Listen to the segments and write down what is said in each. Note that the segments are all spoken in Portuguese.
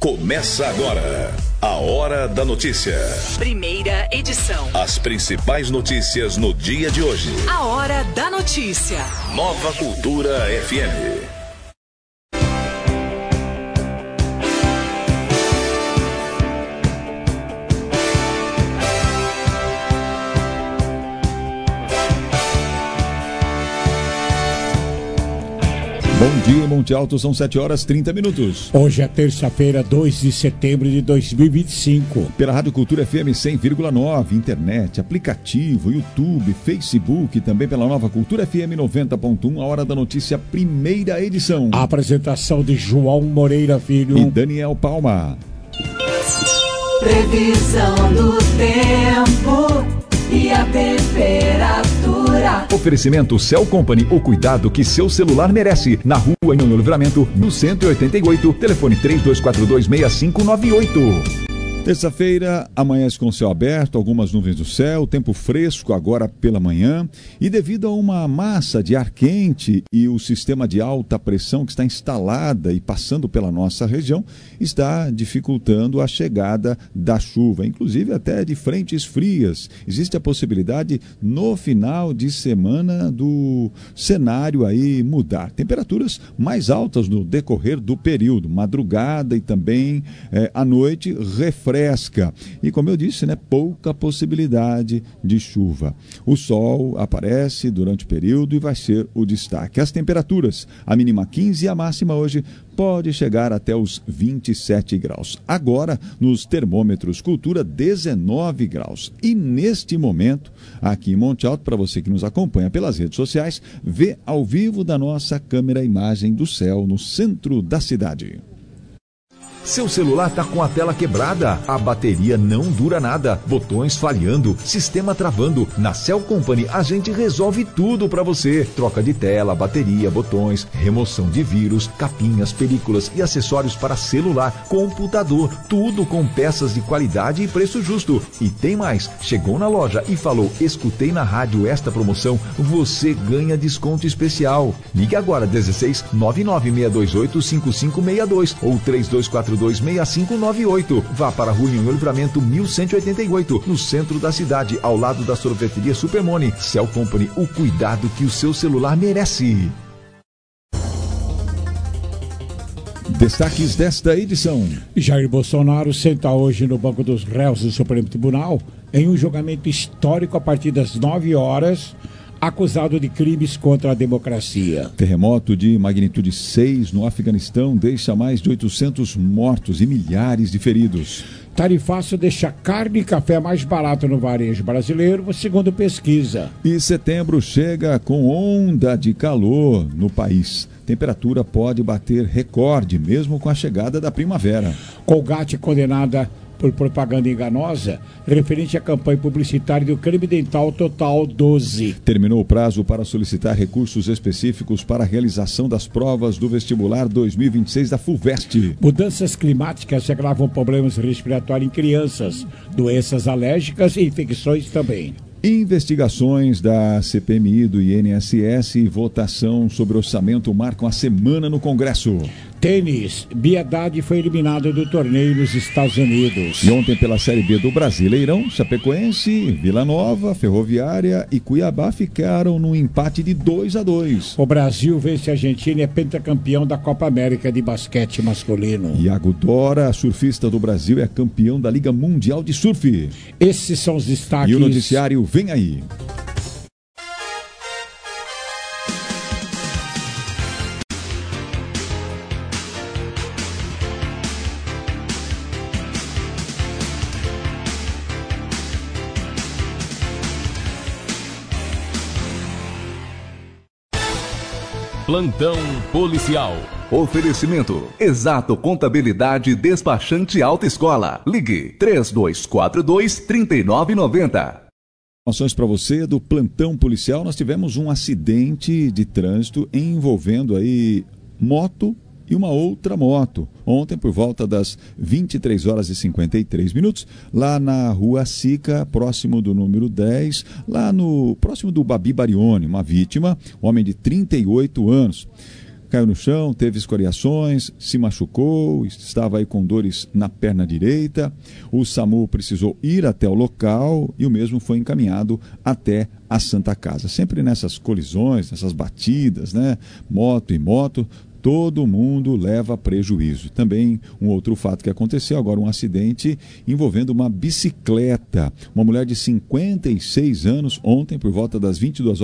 Começa agora a Hora da Notícia. Primeira edição. As principais notícias no dia de hoje. A Hora da Notícia. Nova Cultura FM. Bom dia, Monte Alto, são 7h30. Hoje é terça-feira, 2 de setembro de 2025. Pela Rádio Cultura FM 100,9, internet, aplicativo, YouTube, Facebook, também pela Nova Cultura FM 90.1, a Hora da Notícia, primeira edição. A apresentação de João Moreira Filho e Daniel Palma. Previsão do tempo e a temperatura. Oferecimento Cell Company, o cuidado que seu celular merece. Na Rua Em Livramento, 1188, telefone 3242-6598. Terça-feira, amanhece com céu aberto, algumas nuvens no céu, tempo fresco agora pela manhã, e devido a uma massa de ar quente e o sistema de alta pressão que está instalada e passando pela nossa região, está dificultando a chegada da chuva, inclusive até de frentes frias. Existe a possibilidade no final de semana do cenário aí mudar. Temperaturas mais altas no decorrer do período, madrugada e também à noite, refresca. E como eu disse, pouca possibilidade de chuva. O sol aparece durante o período e vai ser o destaque. As temperaturas, a mínima 15 e a máxima hoje pode chegar até os 27 graus. Agora, nos termômetros Cultura, 19 graus. E neste momento, aqui em Monte Alto, para você que nos acompanha pelas redes sociais, vê ao vivo da nossa câmera a imagem do céu no centro da cidade. Seu celular tá com a tela quebrada, a bateria não dura nada, botões falhando, sistema travando. Na Cell Company a gente resolve tudo para você. Troca de tela, bateria, botões, remoção de vírus, capinhas, películas e acessórios para celular, computador, tudo com peças de qualidade e preço justo. E tem mais, chegou na loja e falou: escutei na rádio esta promoção, você ganha desconto especial. Ligue agora 16 99628 5562 ou 3242 6598. Vá para a Rua Em Livramento 1188, no centro da cidade, ao lado da sorveteria Supermone. Cell Company, o cuidado que o seu celular merece. Destaques desta edição. Jair Bolsonaro senta hoje no banco dos réus do Supremo Tribunal em um julgamento histórico a partir das 9 horas, acusado de crimes contra a democracia. Terremoto de magnitude 6 no Afeganistão deixa mais de 800 mortos e milhares de feridos. Tarifaço deixa carne e café mais barato no varejo brasileiro, segundo pesquisa. E setembro chega com onda de calor no país. Temperatura pode bater recorde, mesmo com a chegada da primavera. Colgate condenada por propaganda enganosa referente à campanha publicitária do creme dental Total 12. Terminou o prazo para solicitar recursos específicos para a realização das provas do vestibular 2026 da FUVEST. Mudanças climáticas agravam problemas respiratórios em crianças, doenças alérgicas e infecções também. Investigações da CPMI e do INSS e votação sobre orçamento marcam a semana no Congresso. Tênis, Bia Haddad foi eliminada do torneio nos Estados Unidos. E ontem pela Série B do Brasileirão, Chapecoense, Vila Nova, Ferroviária e Cuiabá ficaram num empate de 2-2. O Brasil vence a Argentina e é pentacampeão da Copa América de basquete masculino. Iago Dora, surfista do Brasil, é campeão da Liga Mundial de Surf. Esses são os destaques. E o noticiário vem aí. Plantão policial. Oferecimento: Exato Contabilidade Despachante Autoescola. Ligue 3242-3990. Informações para você do plantão policial. Nós tivemos um acidente de trânsito envolvendo aí moto e uma outra moto. Ontem, por volta das 23h53, lá na Rua Sica, próximo do número 10, próximo do Babi Barione, uma vítima, homem de 38 anos. caiu no chão, teve escoriações, se machucou, estava aí com dores na perna direita. O SAMU precisou ir até o local e o mesmo foi encaminhado até a Santa Casa. Sempre nessas colisões, nessas batidas, né? Moto e moto, todo mundo leva prejuízo. Também um outro fato que aconteceu, agora um acidente envolvendo uma bicicleta. Uma mulher de 56 anos, ontem, por volta das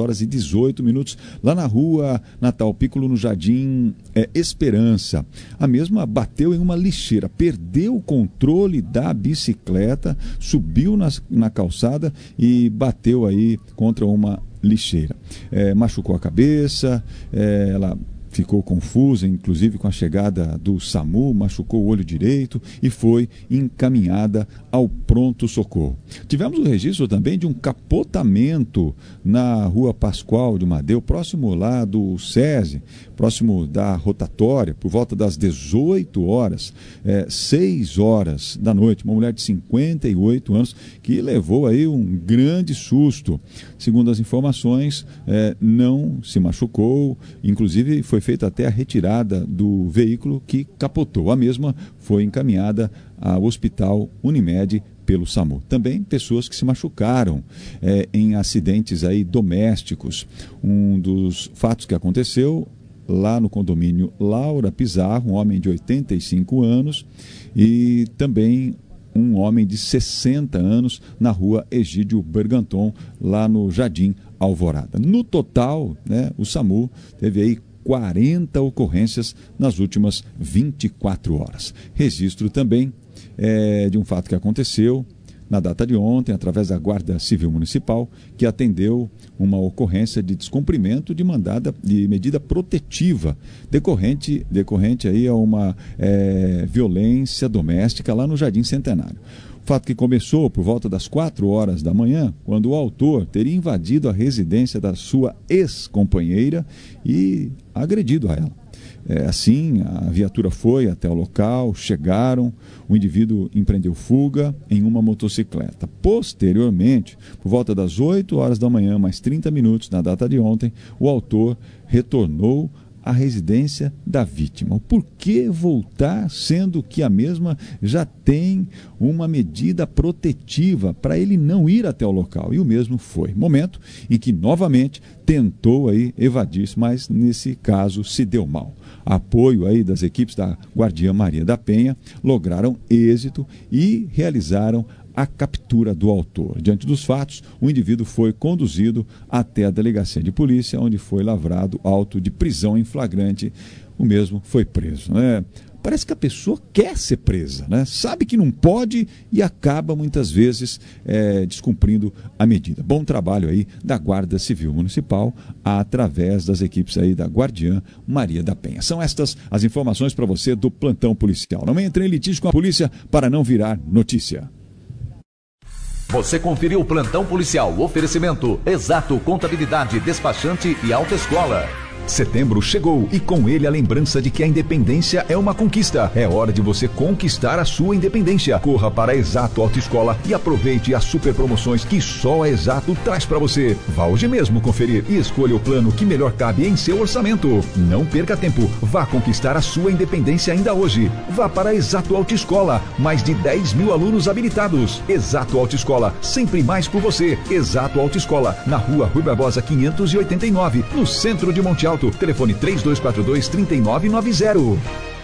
22h18, lá na rua Natal Piccolo, no Jardim Esperança. A mesma bateu em uma lixeira, perdeu o controle da bicicleta, subiu na calçada e bateu aí contra uma lixeira. Machucou a cabeça, ela ficou confusa, inclusive com a chegada do SAMU, machucou o olho direito e foi encaminhada ao pronto-socorro. Tivemos o registro também de um capotamento na rua Pascoal de Madeu, próximo lá do SESI, próximo da rotatória, por volta das 18 horas, 6 horas da noite. Uma mulher de 58 anos que levou aí um grande susto. Segundo as informações, não se machucou, inclusive foi feita até a retirada do veículo que capotou. A mesma foi encaminhada ao Hospital Unimed pelo SAMU. Também pessoas que se machucaram em acidentes aí domésticos. Um dos fatos que aconteceu lá no condomínio Laura Pizarro, um homem de 85 anos, e também um homem de 60 anos na rua Egídio Berganton, lá no Jardim Alvorada. No total, né, o SAMU teve aí 40 ocorrências nas últimas 24 horas. Registro também de um fato que aconteceu na data de ontem, através da Guarda Civil Municipal, que atendeu uma ocorrência de descumprimento de medida protetiva, decorrente aí a uma violência doméstica lá no Jardim Centenário. Fato que começou por volta das 4 horas da manhã, quando o autor teria invadido a residência da sua ex-companheira e agredido a ela. Assim, a viatura foi até o local, chegaram, o indivíduo empreendeu fuga em uma motocicleta. Posteriormente, por volta das 8 horas da manhã, mais 30 minutos, na data de ontem, o autor retornou à residência da vítima. Por que voltar, sendo que a mesma já tem uma medida protetiva para ele não ir até o local? E o mesmo foi. Momento em que novamente tentou aí evadir-se, mas nesse caso se deu mal. Apoio aí das equipes da Guardiã Maria da Penha lograram êxito e realizaram a captura do autor. Diante dos fatos, o indivíduo foi conduzido até a delegacia de polícia, onde foi lavrado auto de prisão em flagrante. O mesmo foi preso, né? Parece que a pessoa quer ser presa, né? Sabe que não pode e acaba muitas vezes descumprindo a medida. Bom trabalho aí da Guarda Civil Municipal através das equipes aí da Guardiã Maria da Penha. São estas as informações para você do plantão policial. Não entre em litígio com a polícia para não virar notícia. Você conferiu o plantão policial, oferecimento Exato Contabilidade, Despachante e Autoescola. Setembro chegou e com ele a lembrança de que a independência é uma conquista. É hora de você conquistar a sua independência. Corra para a Exato Autoescola e aproveite as super promoções que só a Exato traz para você. Vá hoje mesmo conferir e escolha o plano que melhor cabe em seu orçamento. Não perca tempo, vá conquistar a sua independência ainda hoje. Vá para a Exato Autoescola, mais de 10 mil alunos habilitados. Exato Autoescola, sempre mais por você. Exato Autoescola, na rua Rui Barbosa 589, no centro de Monte Alto. Telefone 3242-3990.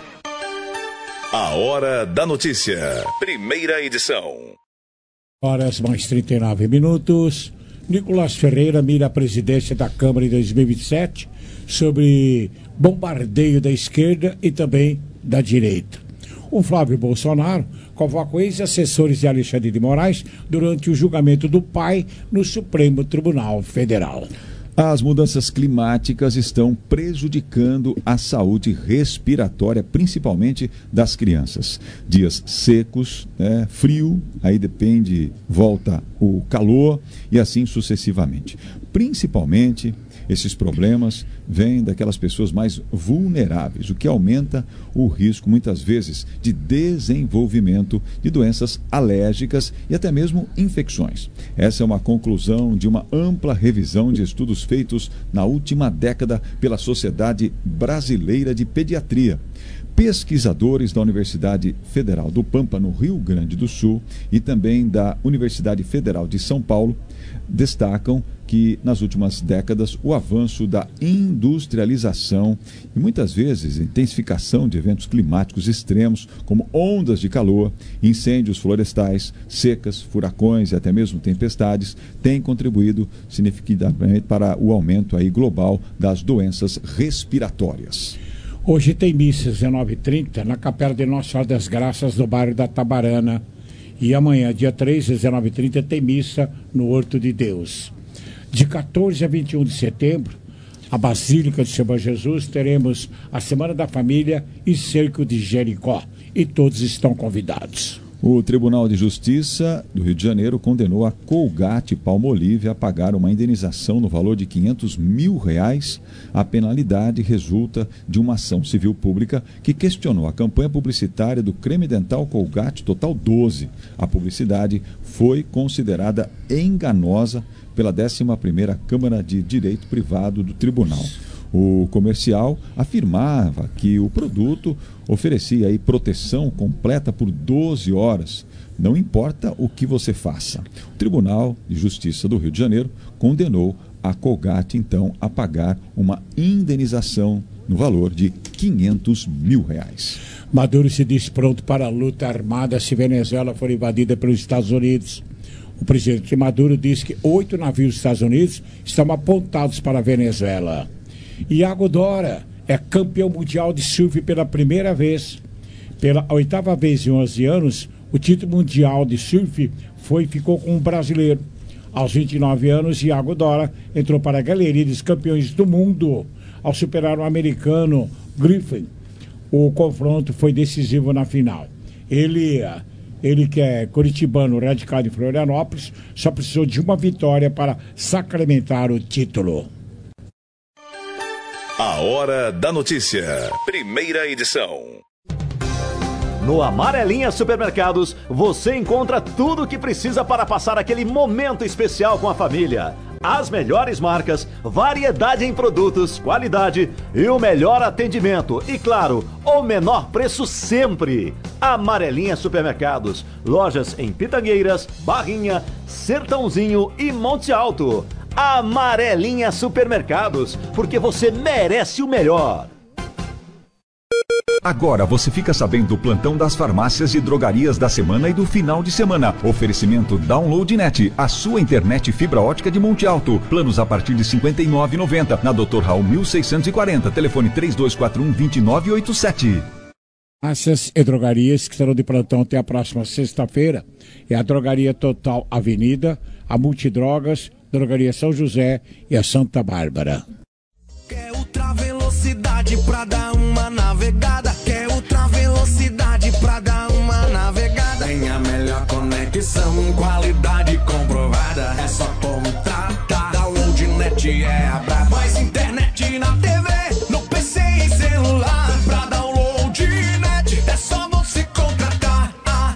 A Hora da Notícia. Primeira edição. Horas mais 39 minutos. Nicolás Ferreira mira a presidência da Câmara em 2027 sobre bombardeio da esquerda e também da direita. O Flávio Bolsonaro convoca ex-assessores de Alexandre de Moraes durante o julgamento do pai no Supremo Tribunal Federal. As mudanças climáticas estão prejudicando a saúde respiratória, principalmente das crianças. Dias secos, frio, aí volta o calor e assim sucessivamente. Principalmente esses problemas vêm daquelas pessoas mais vulneráveis, o que aumenta o risco, muitas vezes, de desenvolvimento de doenças alérgicas e até mesmo infecções. Essa é uma conclusão de uma ampla revisão de estudos feitos na última década pela Sociedade Brasileira de Pediatria. Pesquisadores da Universidade Federal do Pampa, no Rio Grande do Sul, e também da Universidade Federal de São Paulo, destacam que nas últimas décadas o avanço da industrialização e muitas vezes intensificação de eventos climáticos extremos, como ondas de calor, incêndios florestais, secas, furacões e até mesmo tempestades, têm contribuído significativamente para o aumento aí global das doenças respiratórias. Hoje tem missa às 19h30 na Capela de Nossa Senhora das Graças, no bairro da Tabarana. E amanhã, dia 3, às 19h30, tem missa no Horto de Deus. De 14 a 21 de setembro, a Basílica de Senhor Jesus, teremos a Semana da Família e Cerco de Jericó. E todos estão convidados. O Tribunal de Justiça do Rio de Janeiro condenou a Colgate-Palmolive a pagar uma indenização no valor de R$500 mil. A penalidade resulta de uma ação civil pública que questionou a campanha publicitária do creme dental Colgate Total 12. A publicidade foi considerada enganosa pela 11ª Câmara de Direito Privado do Tribunal. O comercial afirmava que o produto oferecia aí proteção completa por 12 horas. Não importa o que você faça. O Tribunal de Justiça do Rio de Janeiro condenou a Colgate, então, a pagar uma indenização no valor de R$500 mil. Maduro se diz pronto para a luta armada se Venezuela for invadida pelos Estados Unidos. O presidente Maduro disse que 8 navios dos Estados Unidos estão apontados para a Venezuela. Iago Dora é campeão mundial de surf pela primeira vez. Pela 8ª vez em 11 anos, o título mundial de surf ficou com um brasileiro. Aos 29 anos, Iago Dora entrou para a galeria dos campeões do mundo ao superar o americano Griffin. O confronto foi decisivo na final. Ele que é curitibano, radicado em Florianópolis, só precisou de uma vitória para sacramentar o título. A Hora da Notícia. Primeira edição. No Amarelinha Supermercados, você encontra tudo o que precisa para passar aquele momento especial com a família. As melhores marcas, variedade em produtos, qualidade e o melhor atendimento. E claro, o menor preço sempre. Amarelinha Supermercados. Lojas em Pitangueiras, Barrinha, Sertãozinho e Monte Alto. Amarelinha Supermercados, porque você merece o melhor. Agora você fica sabendo do plantão das farmácias e drogarias da semana e do final de semana. Oferecimento DownloadNet, a sua internet fibra ótica de Monte Alto. Planos a partir de R$ 59,90. Na Dr. Raul 1640, telefone 3241-2987. Farmácias e drogarias que estarão de plantão até a próxima sexta-feira é a Drogaria Total Avenida, a Multidrogas, Drogaria São José e a Santa Bárbara. Quer ultra velocidade pra dar uma navegada? Quer ultra velocidade pra dar uma navegada? Tem a melhor conexão, qualidade comprovada. É só contratar. DownloadNet é a braba. Mais internet na TV, no PC e celular. Pra DownloadNet é só você contratar.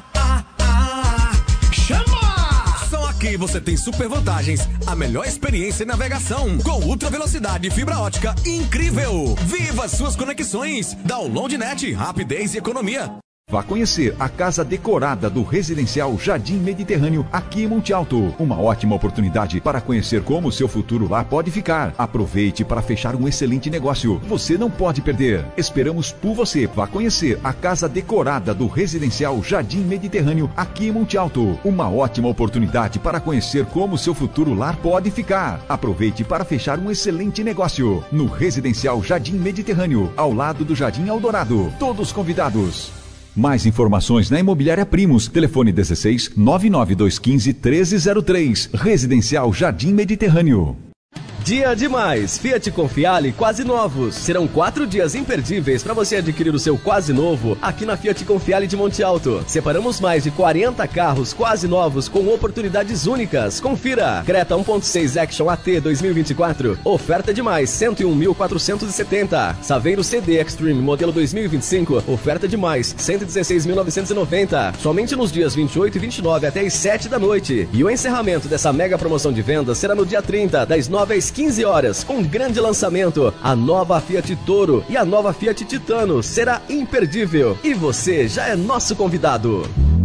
Chama! Só aqui você tem super vantagens, a melhor experiência em navegação, com ultra velocidade e fibra ótica incrível. Viva suas conexões! DownloadNet, rapidez e economia. Vá conhecer a casa decorada do Residencial Jardim Mediterrâneo, aqui em Monte Alto. Uma ótima oportunidade para conhecer como o seu futuro lá pode ficar. Aproveite para fechar um excelente negócio. Você não pode perder. Esperamos por você. Vá conhecer a casa decorada do Residencial Jardim Mediterrâneo, aqui em Monte Alto. Uma ótima oportunidade para conhecer como o seu futuro lar pode ficar. Aproveite para fechar um excelente negócio. No Residencial Jardim Mediterrâneo, ao lado do Jardim Eldorado. Todos convidados. Mais informações na Imobiliária Primos. Telefone 16 99215 1303. Residencial Jardim Mediterrâneo. Dia demais! Fiat Confiale quase novos. Serão 4 dias imperdíveis para você adquirir o seu quase novo aqui na Fiat Confiale de Monte Alto. Separamos mais de 40 carros quase novos com oportunidades únicas. Confira! Creta 1.6 Action AT 2024. Oferta demais, 101.470. Saveiro CD Extreme modelo 2025. Oferta demais, 116.990. Somente nos dias 28 e 29 até as 7 da noite. E o encerramento dessa mega promoção de vendas será no dia 30, das 9 às 15 horas, com um grande lançamento. A nova Fiat Toro e a nova Fiat Titano será imperdível. E você já é nosso convidado.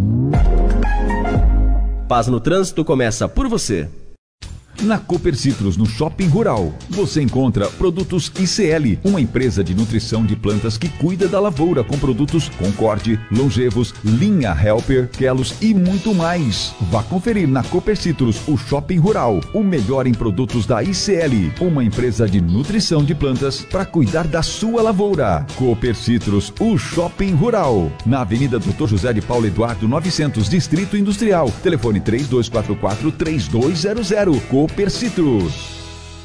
Paz no Trânsito começa por você. Na Cooper Citrus, no Shopping Rural, você encontra produtos ICL, uma empresa de nutrição de plantas que cuida da lavoura com produtos Concorde, Longevos, Linha Helper, Kelos e muito mais. Vá conferir na Cooper Citrus, o Shopping Rural, o melhor em produtos da ICL, uma empresa de nutrição de plantas para cuidar da sua lavoura. Cooper Citrus, o Shopping Rural, na Avenida Dr. José de Paulo Eduardo 900, Distrito Industrial. Telefone 3244-3200. Cooper Citrus.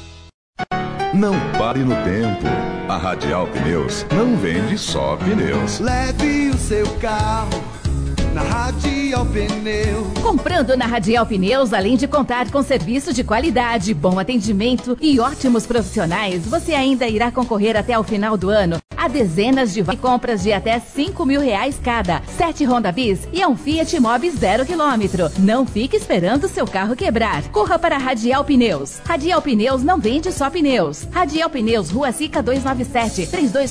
Não pare no tempo. A Radial Pneus não vende só pneus. Leve o seu carro na Radial Pneus. Comprando na Radial Pneus, além de contar com serviço de qualidade, bom atendimento e ótimos profissionais, você ainda irá concorrer até o final do ano a dezenas de compras de até R$5.000 cada, 7 Honda Bis e um Fiat Mobi 0 km. Não fique esperando seu carro quebrar. Corra para a Radial Pneus. Radial Pneus não vende só pneus. Radial Pneus, Rua Sica 297,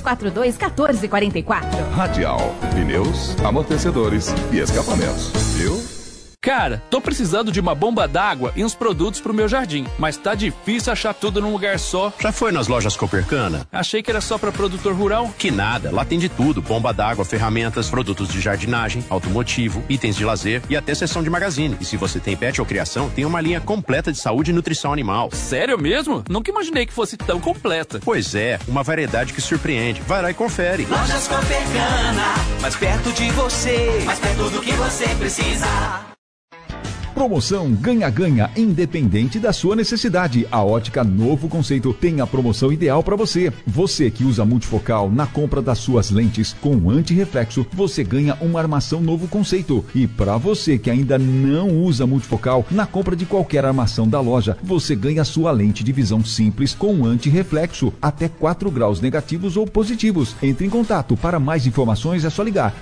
3242-1444. Radial Pneus, amortecedores e escapamentos, viu? Cara, tô precisando de uma bomba d'água e uns produtos pro meu jardim, mas tá difícil achar tudo num lugar só. Já foi nas lojas Copercana? Achei que era só pra produtor rural. Que nada, lá tem de tudo, bomba d'água, ferramentas, produtos de jardinagem, automotivo, itens de lazer e até seção de magazine. E se você tem pet ou criação, tem uma linha completa de saúde e nutrição animal. Sério mesmo? Nunca imaginei que fosse tão completa. Pois é, uma variedade que surpreende. Vai lá e confere. Lojas Copercana, mais perto de você, mais perto do que você precisa. Promoção ganha-ganha, independente da sua necessidade. A Ótica Novo Conceito tem a promoção ideal para você. Você que usa multifocal, na compra das suas lentes com anti-reflexo, você ganha uma armação Novo Conceito. E para você que ainda não usa multifocal, na compra de qualquer armação da loja, você ganha a sua lente de visão simples com anti-reflexo, até 4 graus negativos ou positivos. Entre em contato. Para mais informações é só ligar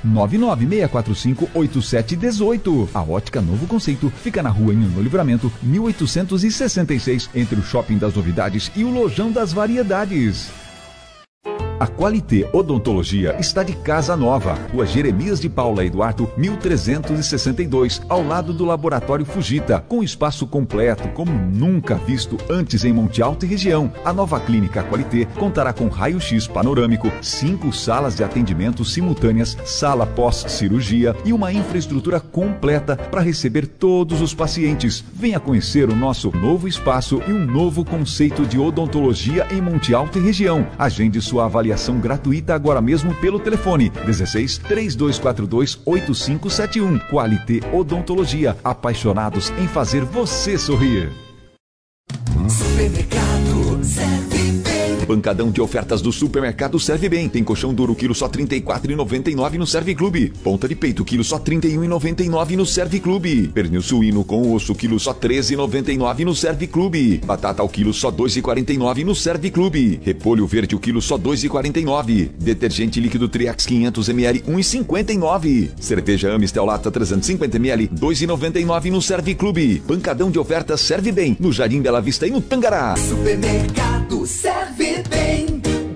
996458718. A Ótica Novo Conceito fica na rua Anhanguera Livramento, 1866, entre o Shopping das Novidades e o Lojão das Variedades. A Qualité Odontologia está de casa nova, Rua Jeremias de Paula Eduardo, 1362, ao lado do Laboratório Fujita, com espaço completo como nunca visto antes em Monte Alto e região. A nova clínica Qualité contará com raio-x panorâmico, 5 salas de atendimento simultâneas, sala pós-cirurgia e uma infraestrutura completa para receber todos os pacientes. Venha conhecer o nosso novo espaço e um novo conceito de odontologia em Monte Alto e região. Agende sua avaliação gratuita agora mesmo pelo telefone 16 3242 8571. Qualité Odontologia, apaixonados em fazer você sorrir. Supermercado Serve Bem. Pancadão de ofertas do Supermercado Serve Bem. Tem colchão duro quilo só R$ 34,99 no Serve Clube. Ponta de peito quilo só R$ 31,99 no Serve Clube. Pernil suíno com osso quilo só R$ 13,99 no Serve Clube. Batata ao quilo só R$ 2,49 no Serve Clube. Repolho verde o quilo só R$ 2,49. Detergente líquido Triax 500 ml R$ 1,59. Cerveja Amistel Lata 350 ml R$ 2,99 no Serve Clube. Pancadão de ofertas Serve Bem no Jardim Bela Vista e no Tangará. Supermercado Serve Bem.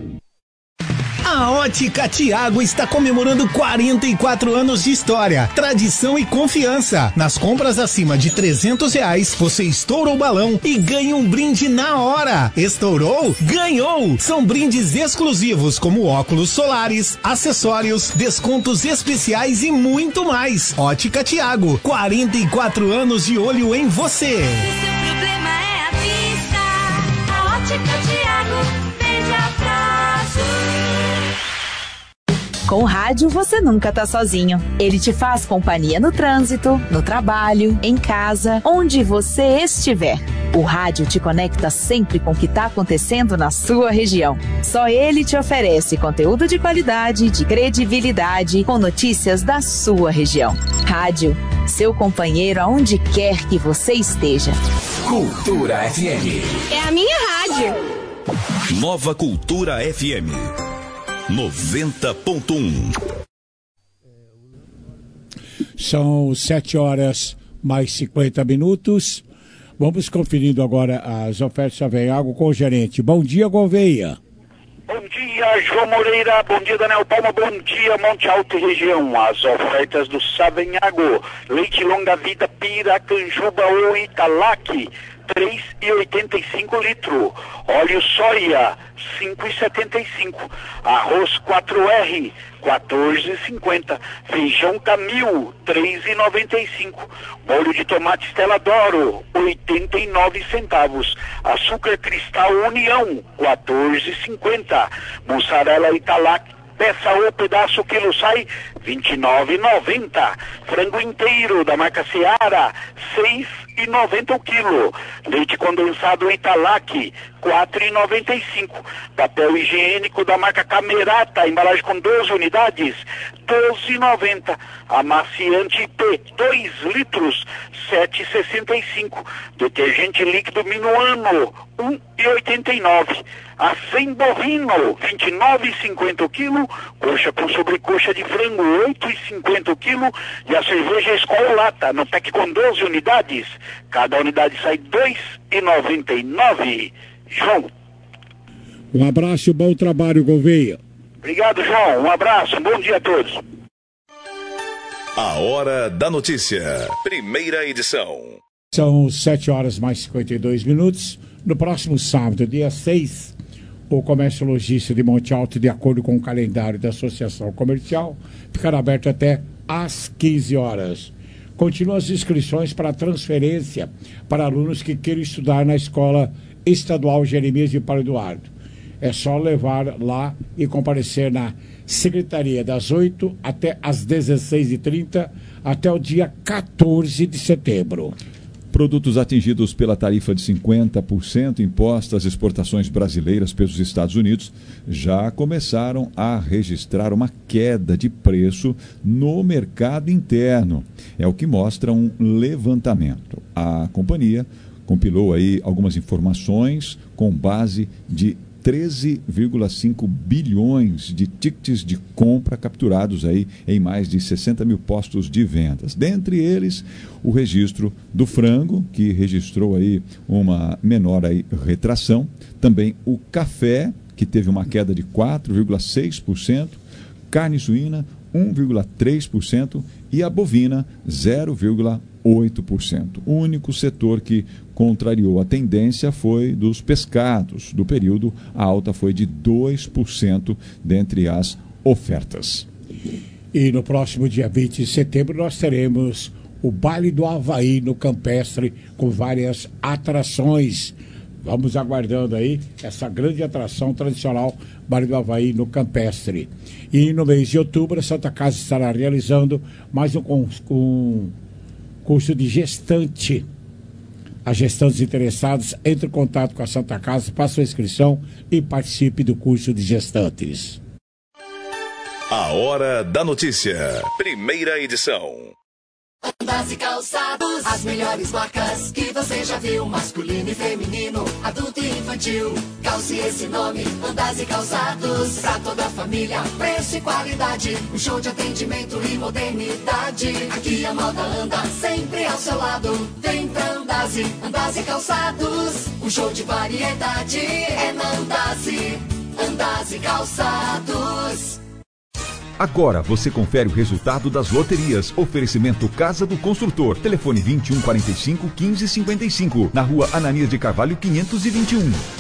A Ótica Tiago está comemorando 44 anos de história, tradição e confiança. Nas compras acima de R$300, você estoura o balão e ganha um brinde na hora. Estourou? Ganhou! São brindes exclusivos como óculos solares, acessórios, descontos especiais e muito mais. Ótica Tiago, 44 anos de olho em você. Seu problema é a vista. A Ótica Tiago vende a prazo. Com o rádio você nunca tá sozinho. Ele te faz companhia no trânsito, no trabalho, em casa, onde você estiver. O rádio te conecta sempre com o que está acontecendo na sua região. Só ele te oferece conteúdo de qualidade, de credibilidade, com notícias da sua região. Rádio, seu companheiro aonde quer que você esteja. Cultura FM. É a minha rádio. Nova Cultura FM 90.1. São 7h mais 50. Vamos conferindo agora as ofertas Savenhago com o gerente. Bom dia, Gouveia. Bom dia, João Moreira. Bom dia, Daniel Palma. Bom dia, Monte Alto e região. As ofertas do Savenhago. Leite longa vida Piracanjuba ou Italac, 3,85 litro. Óleo soia, 5,75. Arroz 4R, 14,50. Feijão Camil, 3,95. Molho de tomate Stella D'Oro, 89 centavos. Açúcar Cristal União, 14,50. Mussarela Italac, peça ou pedaço, quilo sai R$29,90. Frango inteiro da marca Seara, R$6,90 o quilo. Leite condensado Italac, R$4,95. Papel higiênico da marca Camerata, embalagem com 12 unidades, R$12,90. Amaciante IP, 2 litros, R$7,65. Detergente líquido Minuano, R$1,89. Acém bovino, R$29,50 o quilo. Coxa com sobrecoxa de frango, R$8,50 o quilo. E a cerveja Skol Lata, no pack com 12 unidades, cada unidade sai R$2,99. João. Um abraço e bom trabalho, Gouveia. Obrigado, João. Um abraço, bom dia a todos. A Hora da Notícia, primeira edição. São 7h mais 52. No próximo sábado, dia 6, o comércio logístico de Monte Alto, de acordo com o calendário da Associação Comercial, ficará aberto até às 15 horas. Continuam as inscrições para transferência para alunos que queiram estudar na Escola Estadual Jeremias de Paulo Eduardo. É só levar lá e comparecer na secretaria das 8 até às 16h30, até o dia 14 de setembro. Produtos atingidos pela tarifa de 50% imposta às exportações brasileiras pelos Estados Unidos já começaram a registrar uma queda de preço no mercado interno. É o que mostra um levantamento. A companhia compilou aí algumas informações com base de 13,5 bilhões de tickets de compra capturados aí em mais de 60 mil postos de vendas. Dentre eles, o registro do frango, que registrou aí uma menor aí retração. Também o café, que teve uma queda de 4,6%. Carne suína, 1,3%. E a bovina, 0,8%. O único setor que contrariou a tendência foi dos pescados. Do período, a alta foi de 2% dentre as ofertas. E no próximo dia 20 de setembro nós teremos o Baile do Havaí no Campestre, com várias atrações. Vamos aguardando aí essa grande atração tradicional, Baile do Havaí no Campestre. E no mês de outubro, a Santa Casa estará realizando mais um curso de gestante. As gestantes interessadas, entre em contato com a Santa Casa, faça sua inscrição e participe do curso de gestantes. A Hora da Notícia, primeira edição. Andas e calçados, as melhores marcas que você já viu, masculino e feminino, adulto e infantil. Calce esse nome, Andas e Calçados, pra toda a família, preço e qualidade, um show de atendimento e modernidade. Aqui a moda anda sempre ao seu lado, vem pra Andas e Calçados, um show de variedade é na Andas e Calçados. Agora você confere o resultado das loterias. Oferecimento Casa do Construtor. Telefone 2145-1555. Na rua Ananias de Carvalho, 521.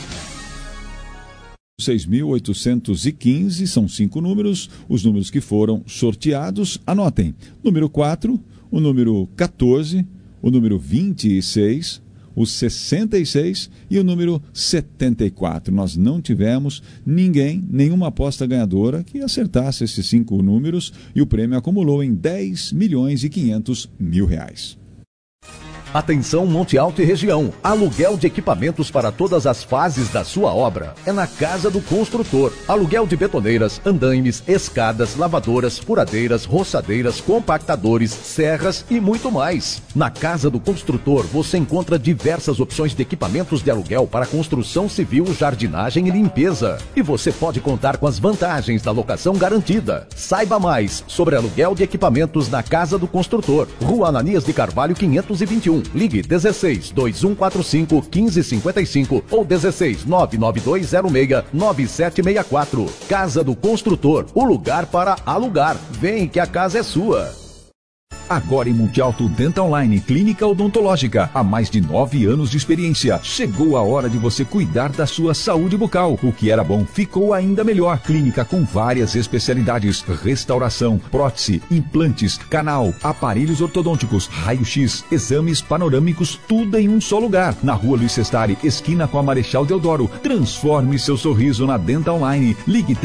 6.815, são 5 números. Os números que foram sorteados, anotem. Número 4, o número 14, o número 26, o 66 e o número 74. Nós não tivemos nenhuma aposta ganhadora que acertasse esses 5 números e o prêmio acumulou em R$10.500.000. Atenção Monte Alto e região. Aluguel de equipamentos para todas as fases da sua obra. É na Casa do Construtor. Aluguel de betoneiras, andaimes, escadas, lavadoras, furadeiras, roçadeiras, compactadores, serras e muito mais. Na Casa do Construtor você encontra diversas opções de equipamentos de aluguel para construção civil, jardinagem e limpeza. E você pode contar com as vantagens da locação garantida. Saiba mais sobre aluguel de equipamentos na Casa do Construtor. Rua Ananias de Carvalho 521. Ligue 16 2145 1555 ou 16 99206 9764. Casa do Construtor, o lugar para alugar. Vem que a casa é sua. Agora em Monte Alto Dental Line, clínica odontológica, há mais de 9 anos de experiência. Chegou a hora de você cuidar da sua saúde bucal. O que era bom ficou ainda melhor. Clínica com várias especialidades: restauração, prótese, implantes, canal, aparelhos ortodônticos, raio-x, exames panorâmicos, tudo em um só lugar. Na Rua Luiz Sestari, esquina com a Marechal Deodoro. Transforme seu sorriso na Dental Line. Ligue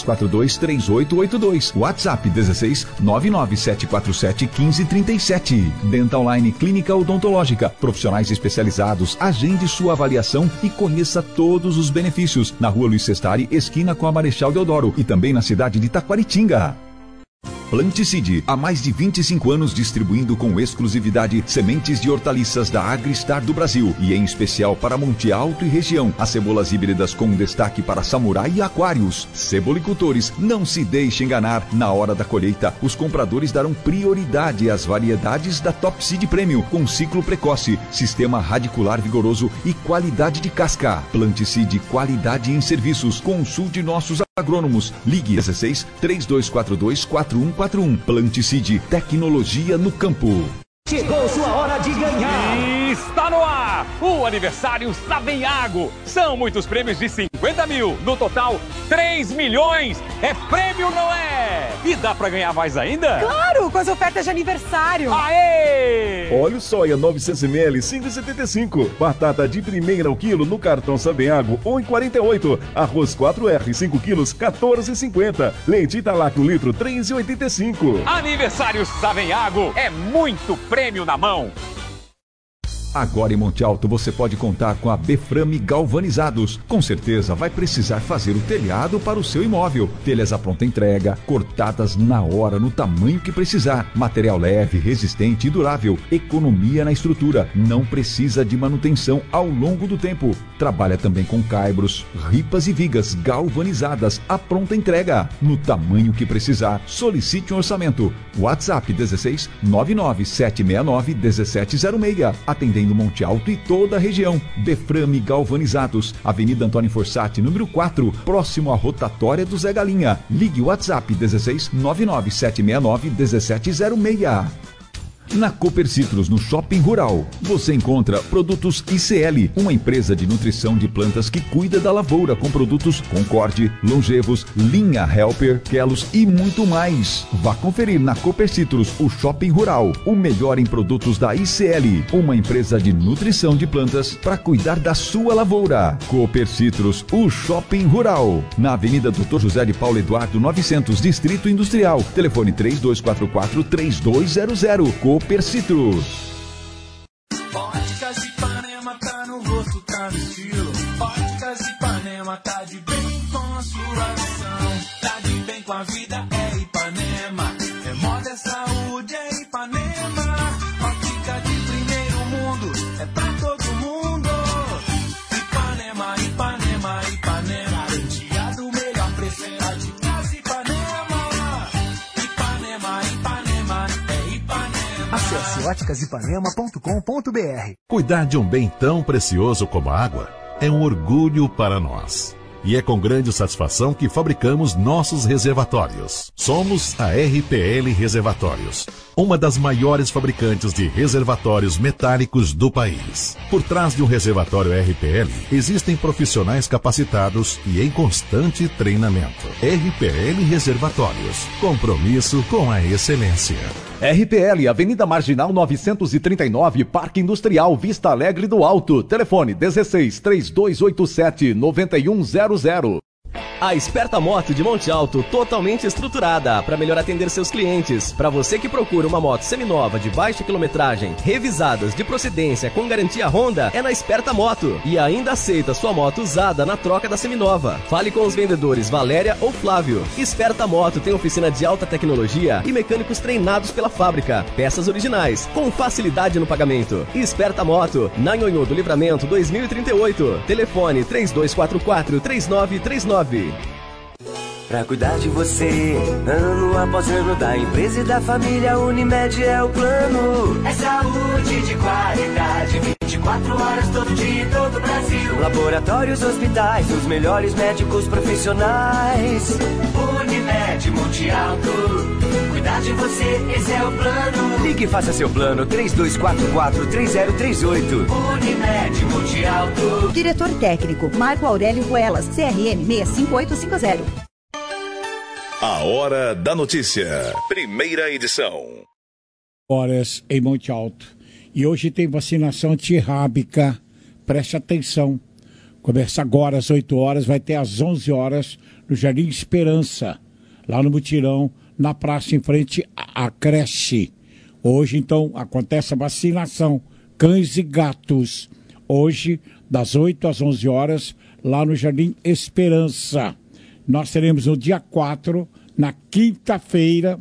3242-3882. WhatsApp 16 99747 1537. Dental Line Clínica Odontológica. Profissionais especializados. Agende sua avaliação e conheça todos os benefícios. Na Rua Luiz Sestari, esquina com a Marechal Deodoro. E também na cidade de Taquaritinga. Planticide, há mais de 25 anos distribuindo com exclusividade sementes de hortaliças da Agristar do Brasil e em especial para Monte Alto e região. As cebolas híbridas com destaque para samurai e aquários. Cebolicultores, não se deixe enganar. Na hora da colheita, os compradores darão prioridade às variedades da Top Seed Premium com ciclo precoce, sistema radicular vigoroso e qualidade de casca. Planticide, qualidade em serviços. Consulte nossos agrônomos. Ligue 16 3242 4141. Planticide, tecnologia no campo. Chegou sua hora de ganhar! E está no ar o aniversário Savenhago. São muitos prêmios de 50 mil. No total, 3 milhões. É prêmio, não é? E dá pra ganhar mais ainda? Claro, com as ofertas de aniversário. Aê! Óleo soia 900ml, 5,75. Batata de primeira ao quilo no cartão Savenhago, 1,48. Arroz 4R, 5 quilos, 14,50. Leite Italac, 1 litro, 3,85. Aniversário Savenhago é muito prêmio na mão. Agora em Monte Alto você pode contar com a Beframe Galvanizados. Com certeza vai precisar fazer o telhado para o seu imóvel. Telhas à pronta entrega, cortadas na hora, no tamanho que precisar. Material leve, resistente e durável. Economia na estrutura. Não precisa de manutenção ao longo do tempo. Trabalha também com caibros, ripas e vigas galvanizadas à pronta entrega. No tamanho que precisar. Solicite um orçamento. WhatsApp 16 99769 1706. Atendendo Monte Alto e toda a região. Beframe Galvanizados, Avenida Antônio Forsatti, número 4, próximo à rotatória do Zé Galinha. Ligue o WhatsApp 16 99769 1706. Na Cooper Citrus, no Shopping Rural, você encontra produtos ICL, uma empresa de nutrição de plantas que cuida da lavoura com produtos Concorde, Longevos, Linha Helper, Kelos e muito mais. Vá conferir na Cooper Citrus, o Shopping Rural, o melhor em produtos da ICL, uma empresa de nutrição de plantas para cuidar da sua lavoura. Cooper Citrus, o Shopping Rural, na Avenida Dr. José de Paulo Eduardo 900, Distrito Industrial. Telefone 3244-3200. Cooper Citrus. Óticas Ipanema tá no rosto, tá no estilo. Óticas Ipanema tá de bem com a sua visão. Tá de bem com a vida, é Ipanema. É moda, é saúde, é Ipanema. Ótica de primeiro mundo, é pra todo mundo. Ipanema, Ipanema, Ipanema. Garantia do melhor preço, é de casa Ipanema. Ipanema, Ipanema, é Ipanema. Acesse óticasipanema.com.br. Cuidar de um bem tão precioso como a água é um orgulho para nós. E é com grande satisfação que fabricamos nossos reservatórios. Somos a RPL Reservatórios, uma das maiores fabricantes de reservatórios metálicos do país. Por trás de um reservatório RPL, existem profissionais capacitados e em constante treinamento. RPL Reservatórios, compromisso com a excelência. RPL, Avenida Marginal 939, Parque Industrial, Vista Alegre do Alto. Telefone 16 3287 9100. A Esperta Moto de Monte Alto, totalmente estruturada para melhor atender seus clientes. Para você que procura uma moto seminova de baixa quilometragem, revisadas de procedência com garantia Honda, é na Esperta Moto. E ainda aceita sua moto usada na troca da seminova. Fale com os vendedores Valéria ou Flávio. Esperta Moto tem oficina de alta tecnologia e mecânicos treinados pela fábrica. Peças originais, com facilidade no pagamento. Esperta Moto, na Nhonhô do Livramento 2038. Telefone 3244-3939. Pra cuidar de você, ano após ano, da empresa e da família, Unimed é o plano. É saúde de qualidade, 24 horas, todo dia, todo o Brasil. Laboratórios, hospitais, os melhores médicos profissionais. Unimed Monte Alto, cuidar de você, esse é o plano. Ligue e faça seu plano, 3244-3038. Unimed Monte Alto. Diretor técnico, Marco Aurélio Ruelas, CRM 65850. A Hora da Notícia, primeira edição. Horas em Monte Alto. E hoje tem vacinação antirrábica. Preste atenção. Começa agora às 8 horas, vai ter às 11 horas no Jardim Esperança, lá no Mutirão, na praça em frente à creche. Hoje, então, acontece a vacinação. Cães e gatos. Hoje, das 8 às 11 horas, lá no Jardim Esperança. Nós teremos no dia 4, na quinta-feira,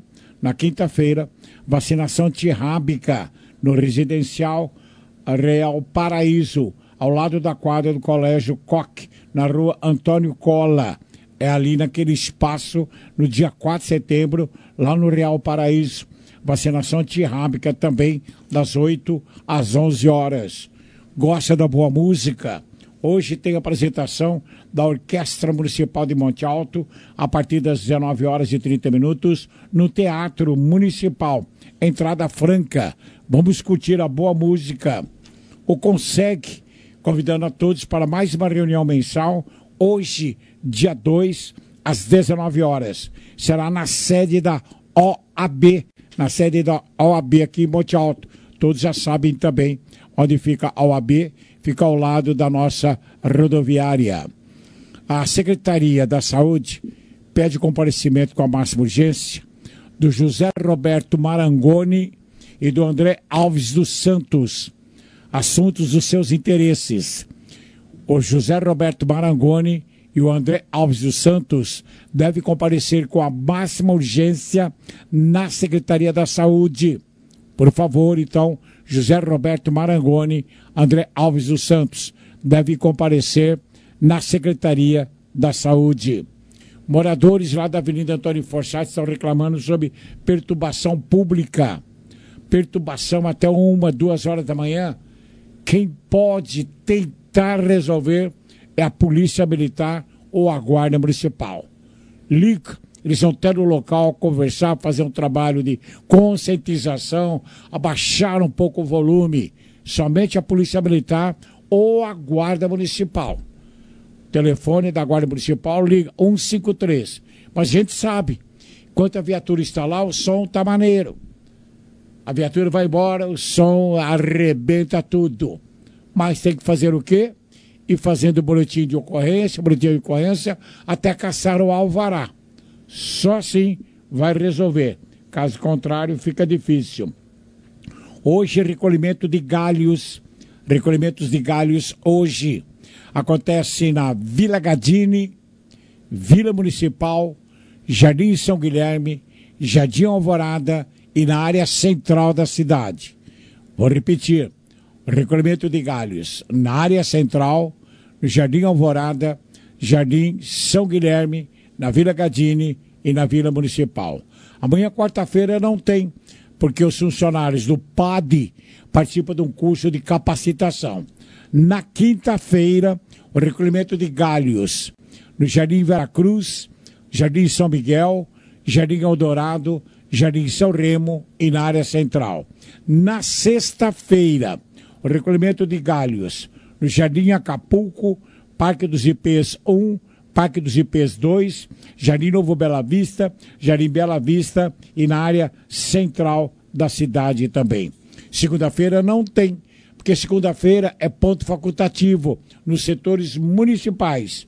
vacinação antirrábica no residencial Real Paraíso, ao lado da quadra do Colégio Coque, na rua Antônio Cola. É ali naquele espaço, no dia 4 de setembro, lá no Real Paraíso. Vacinação antirrábica também, das 8 às 11 horas. Gosta da boa música? Hoje tem apresentação da Orquestra Municipal de Monte Alto, a partir das 19 horas e 30 minutos, no Teatro Municipal. Entrada franca. Vamos curtir a boa música. O Consegue, convidando a todos para mais uma reunião mensal, hoje, dia 2, às 19 horas. Será na sede da OAB, aqui em Monte Alto. Todos já sabem também onde fica a OAB, fica ao lado da nossa rodoviária. A Secretaria da Saúde pede comparecimento com a máxima urgência do José Roberto Marangoni e do André Alves dos Santos. Assuntos dos seus interesses. O José Roberto Marangoni e o André Alves dos Santos devem comparecer com a máxima urgência na Secretaria da Saúde. Por favor, então, José Roberto Marangoni, André Alves dos Santos, devem comparecer na Secretaria da Saúde. Moradores lá da Avenida Antônio Forsyth estão reclamando sobre perturbação pública. Perturbação até 1, 2 horas da manhã. Quem pode tentar resolver é a Polícia Militar ou a Guarda Municipal. Liga. Eles vão até no local conversar, fazer um trabalho de conscientização, abaixar um pouco o volume. Somente a Polícia Militar ou a Guarda Municipal. O telefone da Guarda Municipal liga 153. Mas a gente sabe, enquanto a viatura está lá, o som está maneiro. A viatura vai embora, o som arrebenta tudo. Mas tem que fazer o quê? Ir fazendo boletim de ocorrência, até caçar o alvará. Só assim vai resolver. Caso contrário, fica difícil. Hoje, recolhimento de galhos. Recolhimentos de galhos hoje. Acontece na Vila Gadini, Vila Municipal, Jardim São Guilherme, Jardim Alvorada e na área central da cidade. Vou repetir. Recolhimento de galhos na área central, no Jardim Alvorada, Jardim São Guilherme, na Vila Gadini e na Vila Municipal. Amanhã, quarta-feira, não tem, porque os funcionários do PAD participam de um curso de capacitação. Na quinta-feira, o recolhimento de galhos no Jardim Veracruz, Jardim São Miguel, Jardim Eldorado, Jardim São Remo e na área central. Na sexta-feira, o recolhimento de galhos no Jardim Acapulco, Parque dos Ipês 1, Parque dos Ipês 2, Jardim Novo Bela Vista, Jardim Bela Vista e na área central da cidade também. Segunda-feira não tem, porque segunda-feira é ponto facultativo nos setores municipais.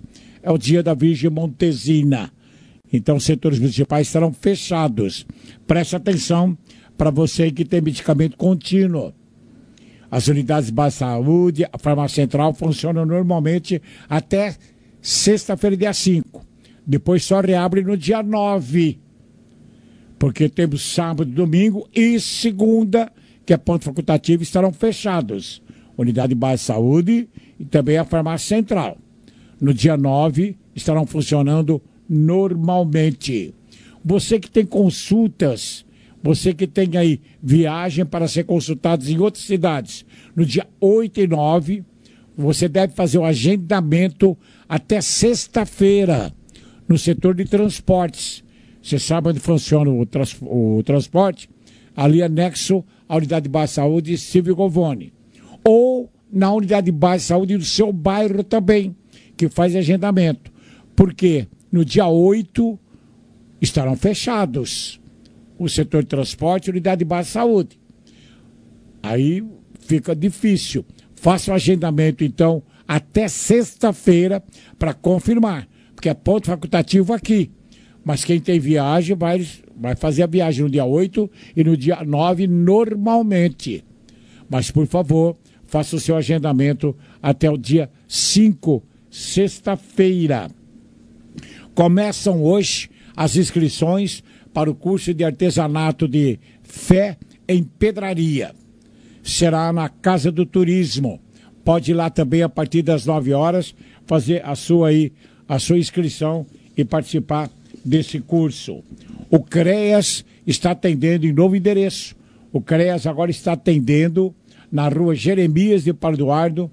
é o dia da Virgem Montesina. Então, os setores municipais estarão fechados. Preste atenção para você que tem medicamento contínuo. As unidades de saúde, a farmácia central funcionam normalmente até sexta-feira, dia 5. Depois só reabre no dia 9. Porque temos sábado, domingo e segunda, que é ponto facultativo, estarão fechados. Unidade de base de saúde e também a farmácia central. No dia 9 estarão funcionando normalmente. Você que tem consultas, você que tem aí viagem para ser consultado em outras cidades, no dia 8 e 9, você deve fazer o agendamento até sexta-feira no setor de transportes. Você sabe onde funciona o transporte? Ali anexo à unidade de base de saúde Silvio Govone. Ou na unidade de base de saúde do seu bairro também, que faz agendamento. Porque no dia 8 estarão fechados o setor de transporte e unidade de base de saúde. Aí fica difícil. Faça o agendamento, então, até sexta-feira para confirmar, porque é ponto facultativo aqui. Mas quem tem viagem vai fazer a viagem no dia 8 e no dia 9 normalmente. Mas, por favor, faça o seu agendamento até o dia 5, sexta-feira. Começam hoje as inscrições para o curso de artesanato de fé em pedraria. Será na Casa do Turismo. Pode ir lá também a partir das 9 horas fazer a sua inscrição e participar desse curso. O CREAS está atendendo em novo endereço. O CREAS agora está atendendo na rua Jeremias de Parduardo,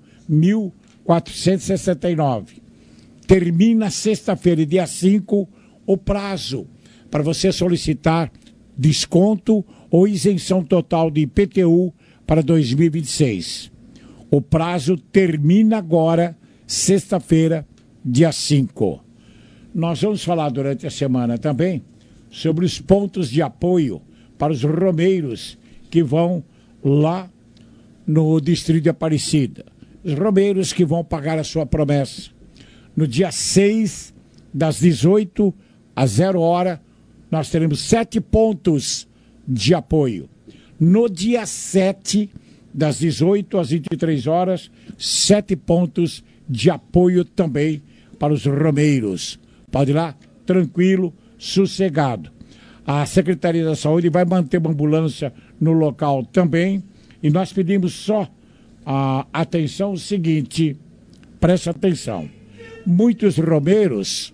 1469. Termina sexta-feira, dia 5, o prazo para você solicitar desconto ou isenção total de IPTU para 2026. O prazo termina agora, sexta-feira, dia 5. Nós vamos falar durante a semana também sobre os pontos de apoio para os romeiros que vão lá no Distrito de Aparecida. Os romeiros que vão pagar a sua promessa. No dia 6, das 18 às 0 hora, nós teremos 7 pontos de apoio. No dia 7, das 18 às 23 horas, 7 pontos de apoio também para os romeiros. Pode ir lá, tranquilo, sossegado. A Secretaria da Saúde vai manter uma ambulância no local também. E nós pedimos só a atenção o seguinte, preste atenção. Muitos romeiros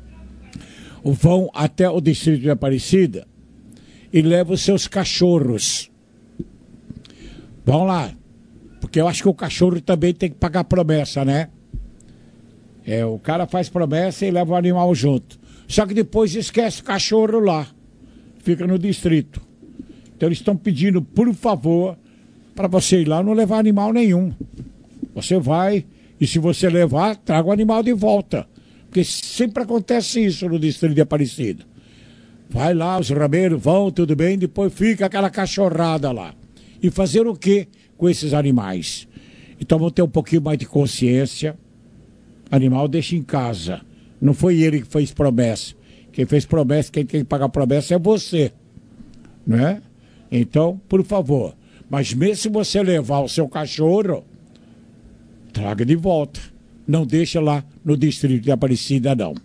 vão até o Distrito de Aparecida e levam os seus cachorros. Vão lá, porque eu acho que o cachorro também tem que pagar promessa, né? O cara faz promessa e leva o animal junto. Só que depois esquece o cachorro lá. Fica no distrito. Então eles estão pedindo, por favor, para você ir lá não levar animal nenhum. Você vai, e se você levar, traga o animal de volta. Porque sempre acontece isso no Distrito de Aparecida. Vai lá, os rameiros vão, tudo bem, depois fica aquela cachorrada lá. E fazer o que com esses animais? Então vamos ter um pouquinho mais de consciência. Animal deixa em casa. Não foi ele que fez promessa. Quem fez promessa, quem tem que pagar promessa é você. Né? Então, por favor. Mas mesmo se você levar o seu cachorro, traga de volta. Não deixa lá no Distrito de Aparecida, não.